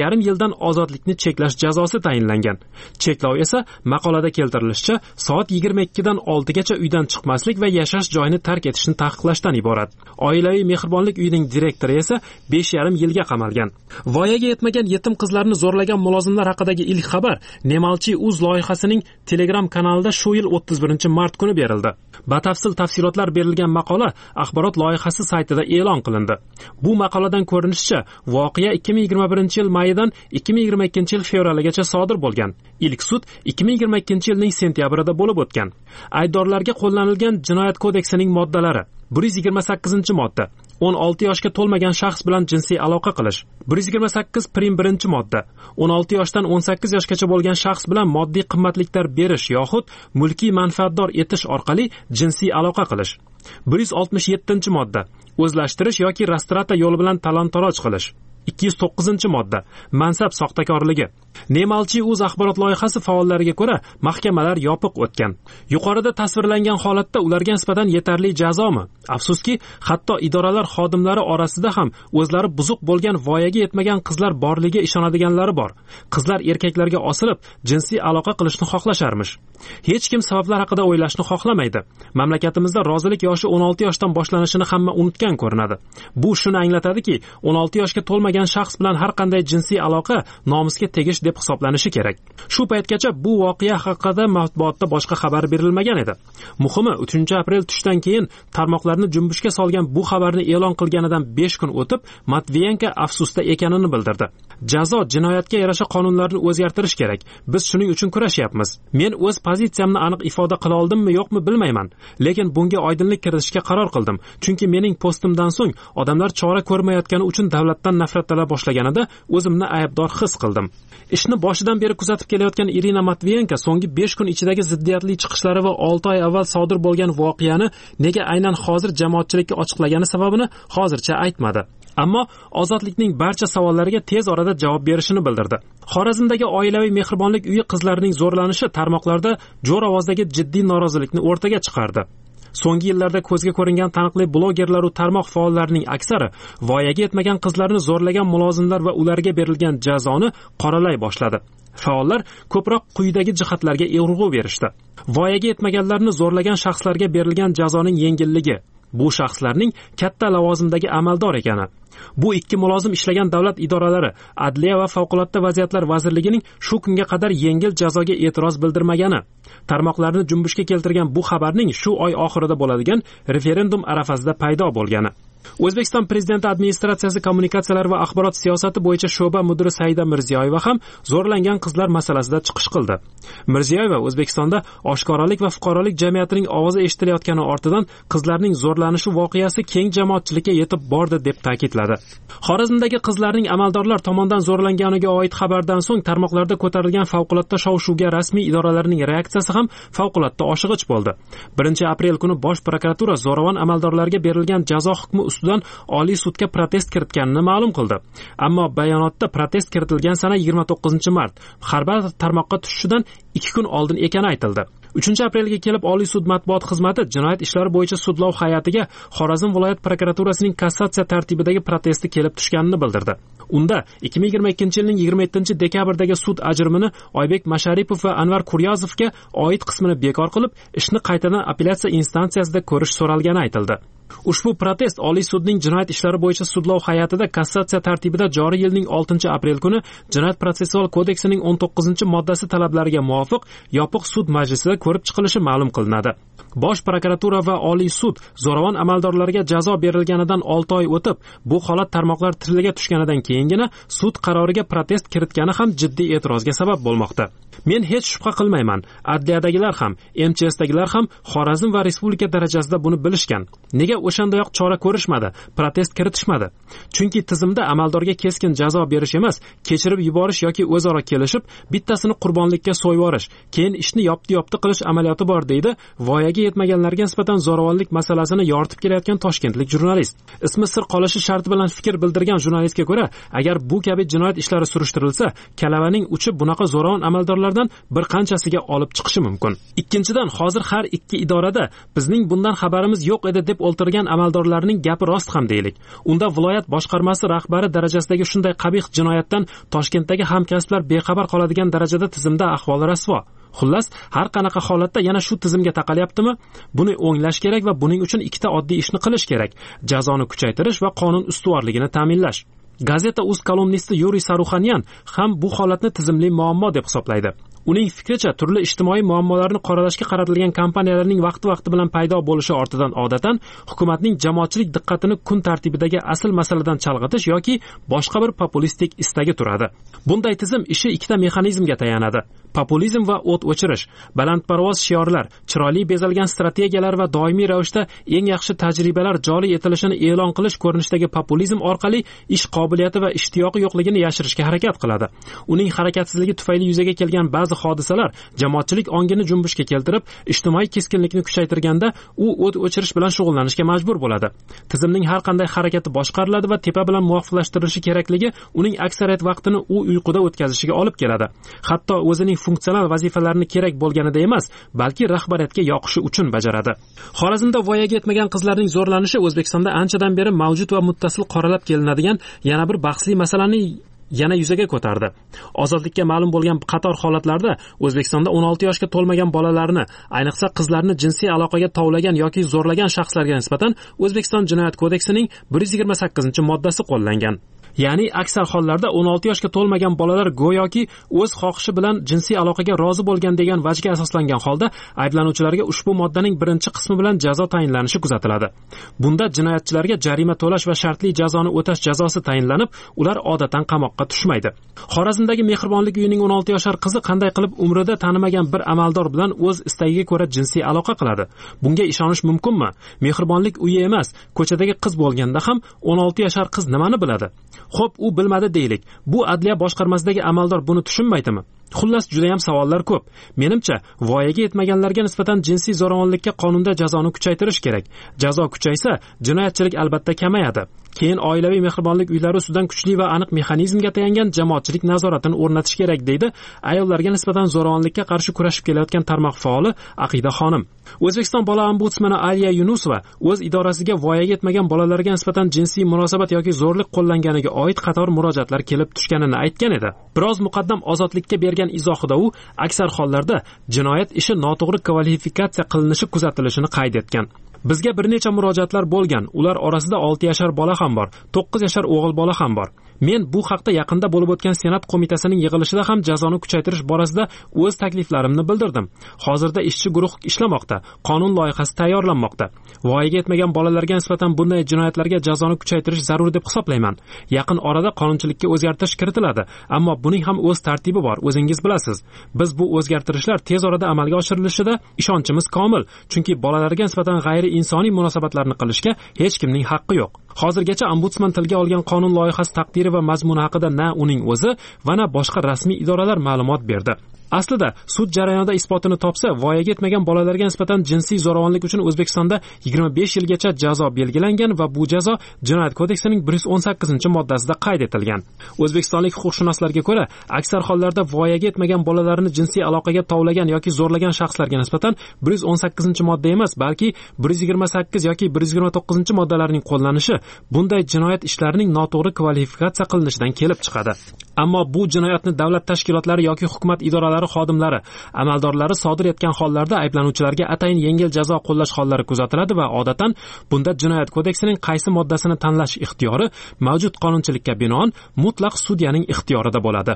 A: 1,5 yildan ozodlikni cheklash jazosi tayinlangan. Cheklov esa maqolada keltirilishicha soat 22 dan 6 gacha uydan chiqmaslik va yashash joyini tark etishni taqiqlashdan iborat. Oilaviy mehribonlik uyining direktori esa 5,5 yilga qamalgan. Voyaga yetmagan yetim qizlarni zo'rlagan mulozimlar haqidagi ilk xabar Nemalchi.uz loyihasining Telegram kanalida shu yil 31-mart kuni berildi. Batafsil tafsilotlar berilgan maqola axborot loyihasi saytida e'lon qilindi. Bu maqoladan ko'rinishicha, voqea 2021-yil mayidan 2022-yil fevraligacha sodir bo'lgan. Ilk sud 2022-yilning sentyabrida bo'lib o'tgan. Aybdorlarga qo'llanilgan jinoyat kodeksining moddalari: 128-modda 16 yoshga to'lmagan shaxs bilan jinsiy aloqa qilish. 128 prim 1-modda 16 yoshdan 18 yoshgacha bo'lgan shaxs bilan moddiy qimmatliklar berish yoxud mulkiy manfaatdor etish orqali jinsiy aloqa qilish. 167-modda o'zlashtirish yoki rastrata yo'li bilan talon-taroj qilish. 209-modda mansab soxtakorligi. Nemalchi.uz axborot loyihasi faollariga ko'ra, mahkamalar yopiq o'tgan. Yuqorida tasvirlangan holatda ularga nisbatan yetarli jazomi? Afsuski, hatto idoralar xodimlari orasida ham o'zlari buzuq bo'lgan voyaga yetmagan qizlar borligiga ishonadiganlari bor. Qizlar erkaklarga osilib, jinsiy aloqa qilishni xohlasharmish. Hech kim sabablar haqida o'ylashni xohlamaydi. Mamlakatimizda rozilik yoshi 16 yoshdan boshlanishini hamma unutgan ko'rinadi. Bu shuni anglatadiki, 16 yoshga to'lmagan shaxs bilan har qanday jinsiy aloqa nomusga tegish deb hisoblanishi kerak. Shu paytgacha bu voqea haqida matbuotda boshqa xabar berilmagan edi. Muhimi, 3-aprel tushdan keyin tarmoqlarni junbushga solgan bu xabarni e'lon qilganidan 5 kun o'tib, Matviyenko afsusda ekanini bildirdi. Jazo jinoyatga yarasha qonunlarni o'zgartirish kerak. Biz shuning uchun kurashyapmiz. Men o'z pozitsiyamni aniq ifoda qila oldimmi, yo'qmi bilmayman, lekin bunga oydinlik kiritishga qaror qildim. Chunki mening postimdan so'ng odamlar chora ko'rmayotgani uchun davlatdan nafratlana boshlaganida o'zimni aybdor his qildim. Ishni boshidan beri kuzatib kelayotgan Irina Matviyenko so'nggi 5 kun ichidagi ziddiyatli chiqishlari va 6 oy avval sodir bo'lgan voqeani nega aynan hozir jamoatchilikka ochiqlagani sababini hozircha aytmadi. Ammo ozodlikning barcha savollariga tez orada javob berishini bildirdi. Xorazmdagi oilaviy mehribonlik uyi qizlarining zo'rlanishi tarmoqlarda jo'r ovozdagi jiddiy norozilikni o'rtaga chiqardi. So'nggi yillarda ko'zga ko'ringan taniqli blogerlar va tarmoq faollarining aksari voyaga yetmagan qizlarni zo'rlagan mulozimlar va ularga berilgan jazoni qoralay boshladi. Faollar ko'proq quyidagi jihatlarga urg'u berishdi. Voyaga yetmaganlarni zo'rlagan shaxslarga berilgan jazoning yengilligi, bu shaxslarning katta lavozimdagi amaldor ekani. Bu ikki mulozim ishlagan davlat idoralari, Adliya va Favqulodda vaziyatlar vazirligining shu kunga qadar yengil jazoga e'tiroz bildirmagani. Tarmoqlarni junbushga keltirgan bu xabarning shu oy oxirida bo'ladigan referendum arafasida paydo bo'lgani. O'zbekiston Prezidenti administratsiyasi kommunikatsiyalar va axborot siyosati bo'yicha sho'ba mudiri Saida Mirziyoyeva ham zo'rlangan qizlar masalasida chiqish qildi. Mirziyoyeva O'zbekistonda oshkoralik va fuqarolik jamiyatining ovozi eshitilayotgani ortidan qizlarning zo'rlanishi voqeasi keng jamoatchilikka yetib bordi deb ta'kidladi. Xorazmdagi qizlarning amaldorlar tomonidan zo'rlanganiga oid xabardan so'ng tarmoqlarda ko'tarilgan favqulodda shov-shuvga rasmiy idoralarning reaksiyasi ham favqulodda oshig'ich bo'ldi. 1-aprel kuni Bosh prokuratura zo'ravon amaldorlarga berilgan jazo hukmi ustidan Oliy sudga protest kiritganini ma'lum qildi. Ammo bayonotda protest kiritilgan sana 29-mart, har bir tarmoqqa tushishidan 2 kun oldin ekani aytildi. 3-aprelga kelib Oliy sud matbuot xizmati jinoyat ishlari bo'yicha sudlov hay'atiga Xorazm viloyat prokuraturasining kassatsiya tartibidagi protesti kelib tushganini bildirdi. Unda 2022-yilning 27-dekabrdagi sud ajrimini Oybek Masharipov va Anvar Kuryazovga oid qismini bekor qilib, ishni qaytadan apellyatsiya instansiyasida ko'rish so'ralgani aytildi. Ushbu protest Oliy sudning jinoyat ishlari bo'yicha sudlov hay'atida kassatsiya tartibida joriy yilning 6-aprel kuni Jinoyat protsessual kodeksining 19-moddasi talablariga muvofiq yopiq sud majlisida ko'rib chiqilishi ma'lum qilinadi. Bosh prokuratura va Oliy sud zo'ravon amaldorlarga jazo berilganidan 6 oy o'tib, bu holat tarmoqlar tiliga tushganidan keyingina sud qaroriga protest kiritgani ham jiddiy e'tirozga sabab bo'lmoqda. Men hech shubha qilmayman, adliyadagilar ham, MCSdagilar ham Xorazm va respublika darajasida buni bilishgan. Nega o'shandayoq chora ko'rishmadi, protest kiritishmadi? Chunki tizimda amaldorga keskin jazo berish emas, kechirib yuborish yoki o'zaro kelishib, bittasini qurbonlikka so'yvorish, keyin ishni yopti qilish amaliyoti bor deydi voyaga yetmaganlarga nisbatan zo'ravonlik masalasini yoritib kelayotgan toshkentlik jurnalist. Ismi sir qolishi sharti bilan fikr bildirgan jurnalistga ko'ra, agar bu kabi jinoyat ishlari surishtirilsa, kalavaning uchi bunaqa zo'ravon amaldorlardan bir qanchasiga olib chiqishi mumkin. Ikkinchidan, hozir har ikki idorada bizning bundan xabarimiz yo'q edi deb o'ltirgan amaldorlarning gapi rost ham deylik. Unda viloyat boshqarmasi rahbari darajasidagi shunday qabih jinoyatdan Toshkentdagi hamkasblar bexabar qoladigan darajada tizimda ahvoli rasvo. Xullas, har qanaqa holatda yana shu tizimga taqalyaptimi? Buni o'nglash kerak va buning uchun ikkita oddiy ishni qilish kerak: jazoni kuchaytirish va qonun ustuvorligini ta'minlash. Gazeta Uz kolumnisti Yuriy Saruxanyan ham bu holatni tizimli muammo deb hisoblaydi. Uning fikricha, turli ijtimoiy muammolarni qoralashga qaratilgan kampaniyalarning vaqti bilan paydo bo'lishi ortidan odatan hukumatning jamoatchilik diqqatini kun tartibidagi asl masaladan chalg'itish yoki boshqa bir populistik istagi turadi. Bunday tizim ishi ikkita mexanizmga tayanadi: populizm va o't o'chirish, balandparvoz shiorlar, chiroyli bezalgan strategiyalar va doimiy ravishda eng yaxshi tajribalar joriy etilishini e'lon qilish ko'rinishidagi populizm orqali ish qobiliyati va ishtiyoqi yo'qligini yashirishga harakat qiladi. Uning harakatsizligi tufayli yuzaga kelgan ba'zi hodisalar jamoatchilik ongini junbushga keltirib, ijtimoiy keskinlikni kuchaytirganda u o't o'chirish bilan shug'ullanishga majbur bo'ladi. Tizimning har qanday harakati boshqariladi va tepa bilan muvofiqlashtirilishi kerakligi uning aksariyat vaqtini u uyquda o'tkazishiga olib keladi. Hatto o'zining funksional vazifalarini kerak bo'lganida emas, balki rahbariyatga yoqishi uchun bajaradi. Xorazmda voyaga yetmagan qizlarning zo'rlanishi O'zbekistonda anchadan beri mavjud va muttasil qoralab kelinadigan yana bir bahsli masalani yana yuzaga ko'tardi. Ozodlikka ma'lum bo'lgan qator holatlarda O'zbekistonda 16 yoshga to'lmagan bolalarni, ayniqsa qizlarni jinsiy aloqaga tovlagan yoki zo'rlagan shaxslarga nisbatan O'zbekiston Jinoyat kodeksining 128-moddasi qo'llangan. Ya'ni aksar hollarda 16 yoshga to'lmagan bolalar go'yoki o'z xohishi bilan jinsiy aloqaga rozi bo'lgan degan vajga asoslangan holda ayblanuvchilarga ushbu moddaning birinchi qismi bilan jazo tayinlanishi kuzatiladi. Bunda jinoyatchilarga jarima to'lash va shartli jazoni o'tash jazosi tayinlanib, ular odatan qamoqqa tushmaydi. Xorazmdagi Mehribonlik uyining 16 yoshar qizi qanday qilib umrida tanimagan bir amaldor bilan o'z istagiga ko'ra jinsiy aloqa qiladi? Bunga ishonish mumkinmi? Mehribonlik uyi emas, ko'chadagi qiz bo'lganda ham 16 yoshar qiz nimani biladi? Xo'p, u bilmadi deylik. Bu adliya boshqarmasidagi amaldor buni tushunmaydimi? Xullas, juda ham savollar ko'p. Menimcha, voyaga yetmaganlarga nisbatan jinsiy zo'ravonlikka qonunda jazoni kuchaytirish kerak. Jazo kuchaysa, jinoyatchilik albatta kamayadi. Keyin oilaviy mehribonlik uylari ustidan kuchli va aniq mexanizmga tayangan jamoatchilik nazoratini o'rnatish kerak, deydi ayollarga nisbatan zo'ravonlikka qarshi kurashib kelayotgan tarmoq faoli Aqida xonim. O'zbekiston bola ombudsmani Aliya Yunusova o'z idorasiga voyaga yetmagan bolalarga nisbatan jinsiy munosabat yoki zo'rlik qo'llanganiga oid qator murojaatlar kelib tushganini aytgan edi. Biroz muqaddam Ozodlikka bergan izohida u aksar hollarda jinoyat ishi noto'g'ri kvalifikatsiya qilinishi kuzatilishini qayd etgan. Bizga bir necha murojaatlar bo'lgan. Ular orasida 6 yoshar bola ham bor, 9 yoshar o'g'il bola ham bor. Men bu haqda yaqinda bo'lib o'tgan Senat qo'mitasining yig'ilishida ham jazoni kuchaytirish borasida o'z takliflarimni bildirdim. Hozirda ishchi guruh ishlamoqda, qonun loyihasi tayyorlanmoqda. Voyaga yetmagan bolalarga nisbatan bunday jinoyatlarga jazoni kuchaytirish zarur deb hisoblayman. Yaqin orada qonunchilikka o'zgartirish kiritiladi, ammo buning ham o'z tartibi bor, o'zingiz bilasiz. Biz bu o'zgartirishlar tez orada amalga oshirilishida ishonchimiz komil, chunki bolalarga nisbatan g'ayri insoniy munosabatlarni qilishga hech kimning haqqi yo'q. Hozirgacha ombudsman tilga olgan qonun loyihasi taqdiri va mazmuni haqida na uning o'zi va na boshqa rasmiy idoralar ma'lumot berdi. Aslida sud jarayonida isbotini topsa, voyaga yetmagan bolalarga nisbatan jinsiy zo'ravonlik uchun O'zbekistonda 25 yilgacha jazo belgilangan va bu jazo Jinoyat kodeksining 118-moddasida qayd etilgan. O'zbekistonlik huquqshunoslarga ko'ra, aksar hollarda voyaga yetmagan bolalarni jinsiy aloqaga tovlagan yoki zo'rlagan shaxslarga nisbatan 118-modda emas, balki 128 yoki 129-moddalarning qo'llanishi bunday jinoyat ishlarining noto'g'ri kvalifikatsiya qilinishidan kelib chiqadi. Ammo bu jinoyatni davlat tashkilotlari yoki hukumat idoralari xodimlari, amaldorlari sodir etgan hollarda ayblanuvchilarga atayin yengil jazo qo'llash hollari kuzatiladi va odatan bunda Jinoyat kodeksining qaysi moddasini tanlash ixtiyori mavjud qonunchilikka binoan mutlaq sudyaning ixtiyorida bo'ladi.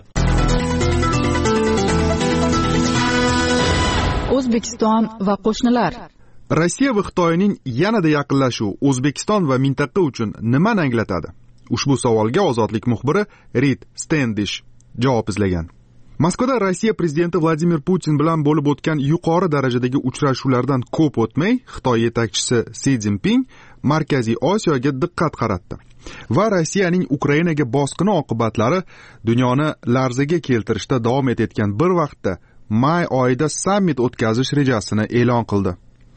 B: O'zbekiston va qo'shnilar.
H: Rossiya va Xitoyning yanada yaqinlashuvi O'zbekiston va mintaqa uchun nimani anglatadi? Ushbu savolga Ozodlik muxbiri Rit Standish javob izlagan. Moskvada Rossiya prezidenti Vladimir Putin bilan bo'lib o'tgan yuqori darajadagi uchrashuvlardan ko'p o'tmay, Xitoy yetakchisi Si Jinping Markaziy Osiyoga diqqat qaratdi va Rossiyaning Ukrainaga bosqini oqibatlari dunyoni larzaga keltirishda davom etayotgan bir vaqtda may oyida sammit o'tkazish rejasini e'lon qildi.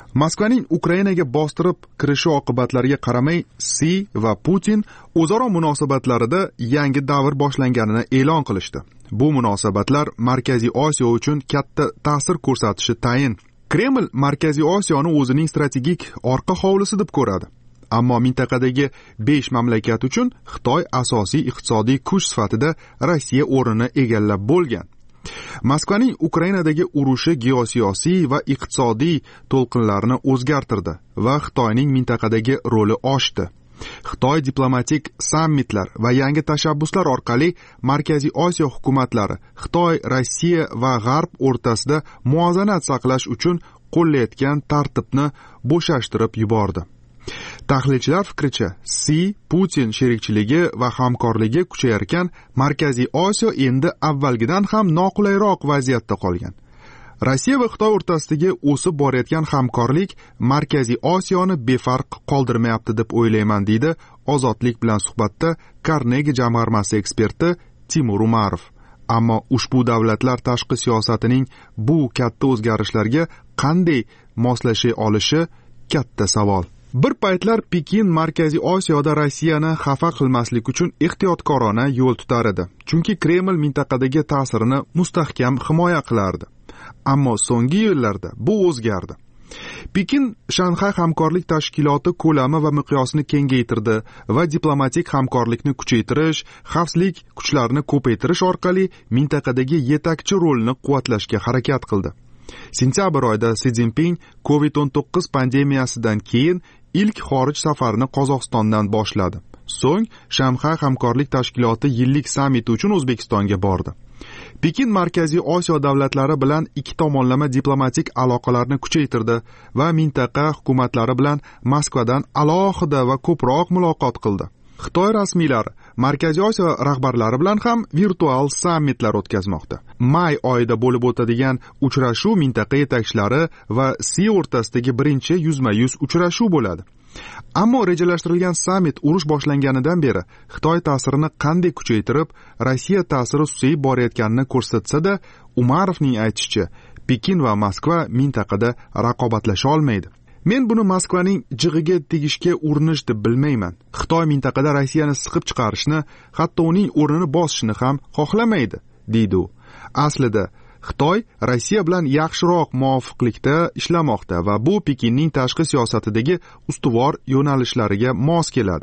H: Moskvaning Ukrainaga bostirib kirishi oqibatlariga qaramay, Si va Putin o'zaro munosabatlarida yangi davr boshlanganini e'lon qilishdi. Bu munosabatlar Markaziy Osiyo uchun katta ta'sir ko'rsatishi tayin. Kreml Markaziy Osiyoni o'zining strategik orqa hovlisi deb ko'radi. Ammo mintaqadagi 5 mamlakat uchun Xitoy asosiy iqtisodiy kuch sifatida Rossiya o'rnini egallab bo'lgan. Moskvaning Ukrainadagi urushi geosiyosiy va iqtisodiy to'lqinlarni o'zgartirdi va Xitoyning mintaqadagi roli oshdi. Xitoy diplomatik sammitlar va yangi tashabbuslar orqali Markaziy Osiyo hukumatlari Xitoy, Rossiya va G'arb o'rtasida muvozanat saqlash uchun qo'llayotgan tartibni bo'shashtirib yubordi. Tahlilchilar fikricha, Si, Putin sherikchiligi va hamkorligi kuchayarkan, Markaziy Osiyo endi avvalgidan ham noqulayroq vaziyatda qolgan. Rossiya va Xitoy o'rtasidagi o'sib borayotgan hamkorlik Markaziy Osiyoni befarq qoldirmayapti deb o'ylayman, deydi Ozodlik bilan suhbatda Carnegie jamg'armasi eksperti Timur Umarov. Ammo ushbu davlatlar tashqi siyosatining bu katta o'zgarishlarga qanday moslasha olishi katta savol. Bir paytlar Pekin Markaziy Osiyoda Rossiyani xafa qilmaslik uchun ehtiyotkorona yo'l tutar edi. Chunki Kreml mintaqadagi ta'sirini mustahkam himoya qilardi. Ammo so'nggi yillarda bu o'zgardi. Pekin Shanxay hamkorlik tashkiloti ko'lami va miqyosini kengaytirdi va diplomatik hamkorlikni kuchaytirish, xavfsizlik kuchlarini ko'paytirish orqali mintaqadagi yetakchi rolni quvvatlashga harakat qildi. Sentyabr oyida Si Zinpin COVID-19 pandemiyasidan keyin ilk xorij safarini Qozog'istondan boshladi. So'ng Shanxay hamkorlik tashkiloti yillik sammiti uchun O'zbekistonga bordi. Pekin Markaziy Osiyo davlatlari bilan ikki tomonlama diplomatik aloqalarni kuchaytirdi va mintaqa hukumatlari bilan Moskvadan alohida va ko'proq muloqot qildi. Xitoy rasmiylari Markaziy Osiyo rahbarlari bilan ham virtual sammitlar o'tkazmoqda. May oyida bo'lib o'tadigan uchrashuv mintaqa yetakchilari va Si o'rtasidagi birinchi yuzma-yuz uchrashuv bo'ladi. Ammo rejalashtirilgan sammit urush boshlanganidan beri Xitoy ta'sirini qanday kuchaytirib, Rossiya ta'siri susayib borayotganini ko'rsatsa-da, Umarovning aytishicha, Pekin va Moskva mintaqada raqobatlasha olmaydi. Men buni Moskvaning jig'iga tegishga urinish deb bilmayman. Xitoy mintaqada Rossiyani siqib chiqarishni, hatto uning o'rnini bosishni ham xohlamaydi, deydi u. Aslida Xitoy Rossiya bilan yaxshiroq muvofiqlikda ishlamoqda va bu Pekinning tashqi siyosatidagi ustuvor yo'nalishlariga mos keladi.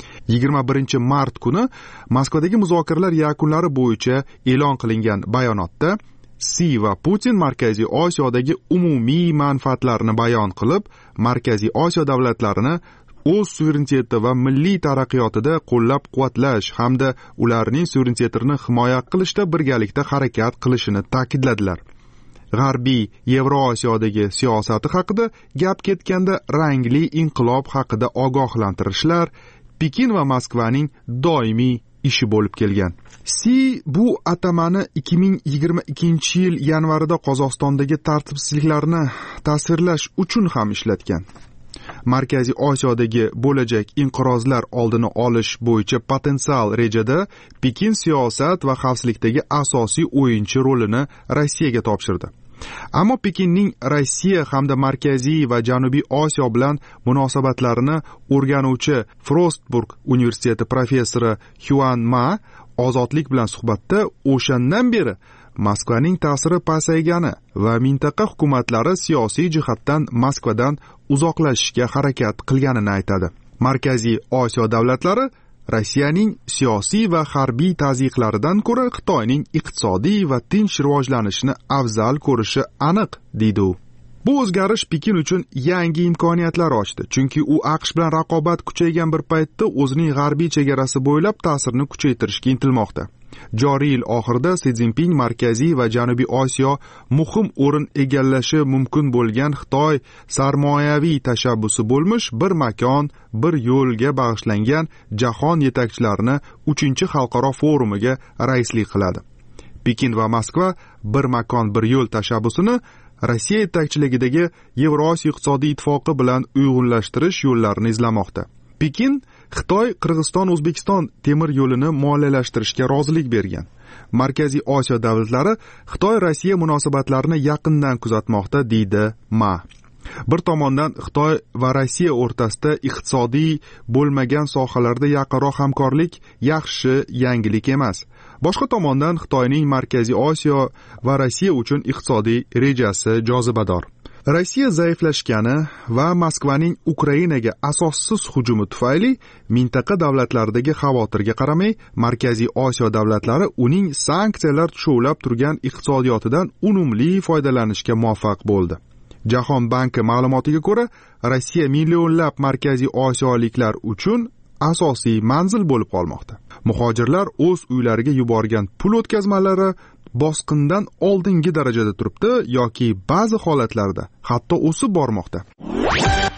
H: 21-mart kuni Moskvadagi muzokaralar yakunlari bo'yicha e'lon qilingan bayonotda Si va Putin Markaziy Osiyodagi umumiy manfaatlarini bayon qilib, Markaziy Osiyo davlatlarini o'z suvereniteti va milliy taraqqiyotida qo'llab-quvvatlash hamda ularning suverenitetini himoya qilishda birgalikda harakat qilishini ta'kidladilar. G'arbiy Yevroosiyodagi siyosati haqida gap ketganda rangli inqilob haqida ogohlantirishlar Pekin va Moskvaning doimiy ishi bo'lib kelgan. Si bu atamani 2022-yil yanvarida Qozog'istondagi tartibsizliklarni tasvirlash uchun ham ishlatgan. Markaziy Osiyodagi bo'lajak inqirozlar oldini olish bo'yicha potensial rejada Pekin siyosat va xavfsizlikdagi asosiy o'yinchi rolini Rossiyaga topshirdi. Ammo Pekinning Rossiya hamda Markaziy va Janubiy Osiyo bilan munosabatlarini o'rganuvchi Frostburg universiteti professori Huan Ma Ozodlik bilan suhbatda o'shandan beri Moskvaning ta'siri pasaygani va mintaqa hukumatlari siyosiy jihatdan Moskvadan uzoqlashishga harakat qilganini aytadi. Markaziy Osiyo davlatlari Rossiyaning siyosiy va harbiy tazyiqlaridan ko'ra Xitoyning iqtisodiy va tinch rivojlanishini afzal ko'rishi aniq, deydi u. Bu o'zgarish Pekin uchun yangi imkoniyatlar ochdi, chunki u AQSh bilan raqobat kuchaygan bir paytda o'zining g'arbiy chegarasi bo'ylab ta'sirini kuchaytirishga intilmoqda. Joriy yil oxirida Si Zinpin Markaziy va Janubiy Osiyo muhim o'rin egallashi mumkin bo'lgan Xitoy sarmoyaviy tashabbusi bo'lmish bir makon, bir yo'lga bag'ishlangan jahon yetakchilarini 3-xalqaro forumiga raislik qiladi. Pekin va Moskva bir makon, bir yo'l tashabbusini Rossiya yetakchiligidagi Yevrosiyo iqtisodiy ittifoqi bilan uyg'unlashtirish yo'llarini izlamoqda. Pekin Xitoy, Qirg'iziston, O'zbekiston temir yo'lini moliyalashtirishga rozilik bergan. Markaziy Osiyo davlatlari Xitoy-Rossiya munosabatlarini yaqindan kuzatmoqda, deydi Ma. Bir tomondan Xitoy va Rossiya o'rtasida iqtisodiy bo'lmagan sohalarda yaqinroq hamkorlik yaxshi yangilik emas. Boshqa tomondan Xitoyning Markaziy Osiyo va Rossiya uchun iqtisodiy rejasi jozibador. Rossiya zaiflashgani va Moskvaning Ukrainaga asossiz hujumi tufayli mintaqa davlatlaridagi xavotirga qaramay, Markaziy Osiyo davlatlari uning sanksiyalar tushuvlab turgan iqtisodiyotidan unumli foydalanishga muvaffaq bo'ldi. Jahon banki ma'lumotiga ko'ra, Rossiya millionlab Markaziy Osiyoliklar uchun asosiy manzil bo'lib qolmoqda. Muhojirlar o'z uylariga yuborgan pul o'tkazmalari bosqindan oldingi darajada turibdi yoki ba'zi holatlarda hatto o'sib bormoqda.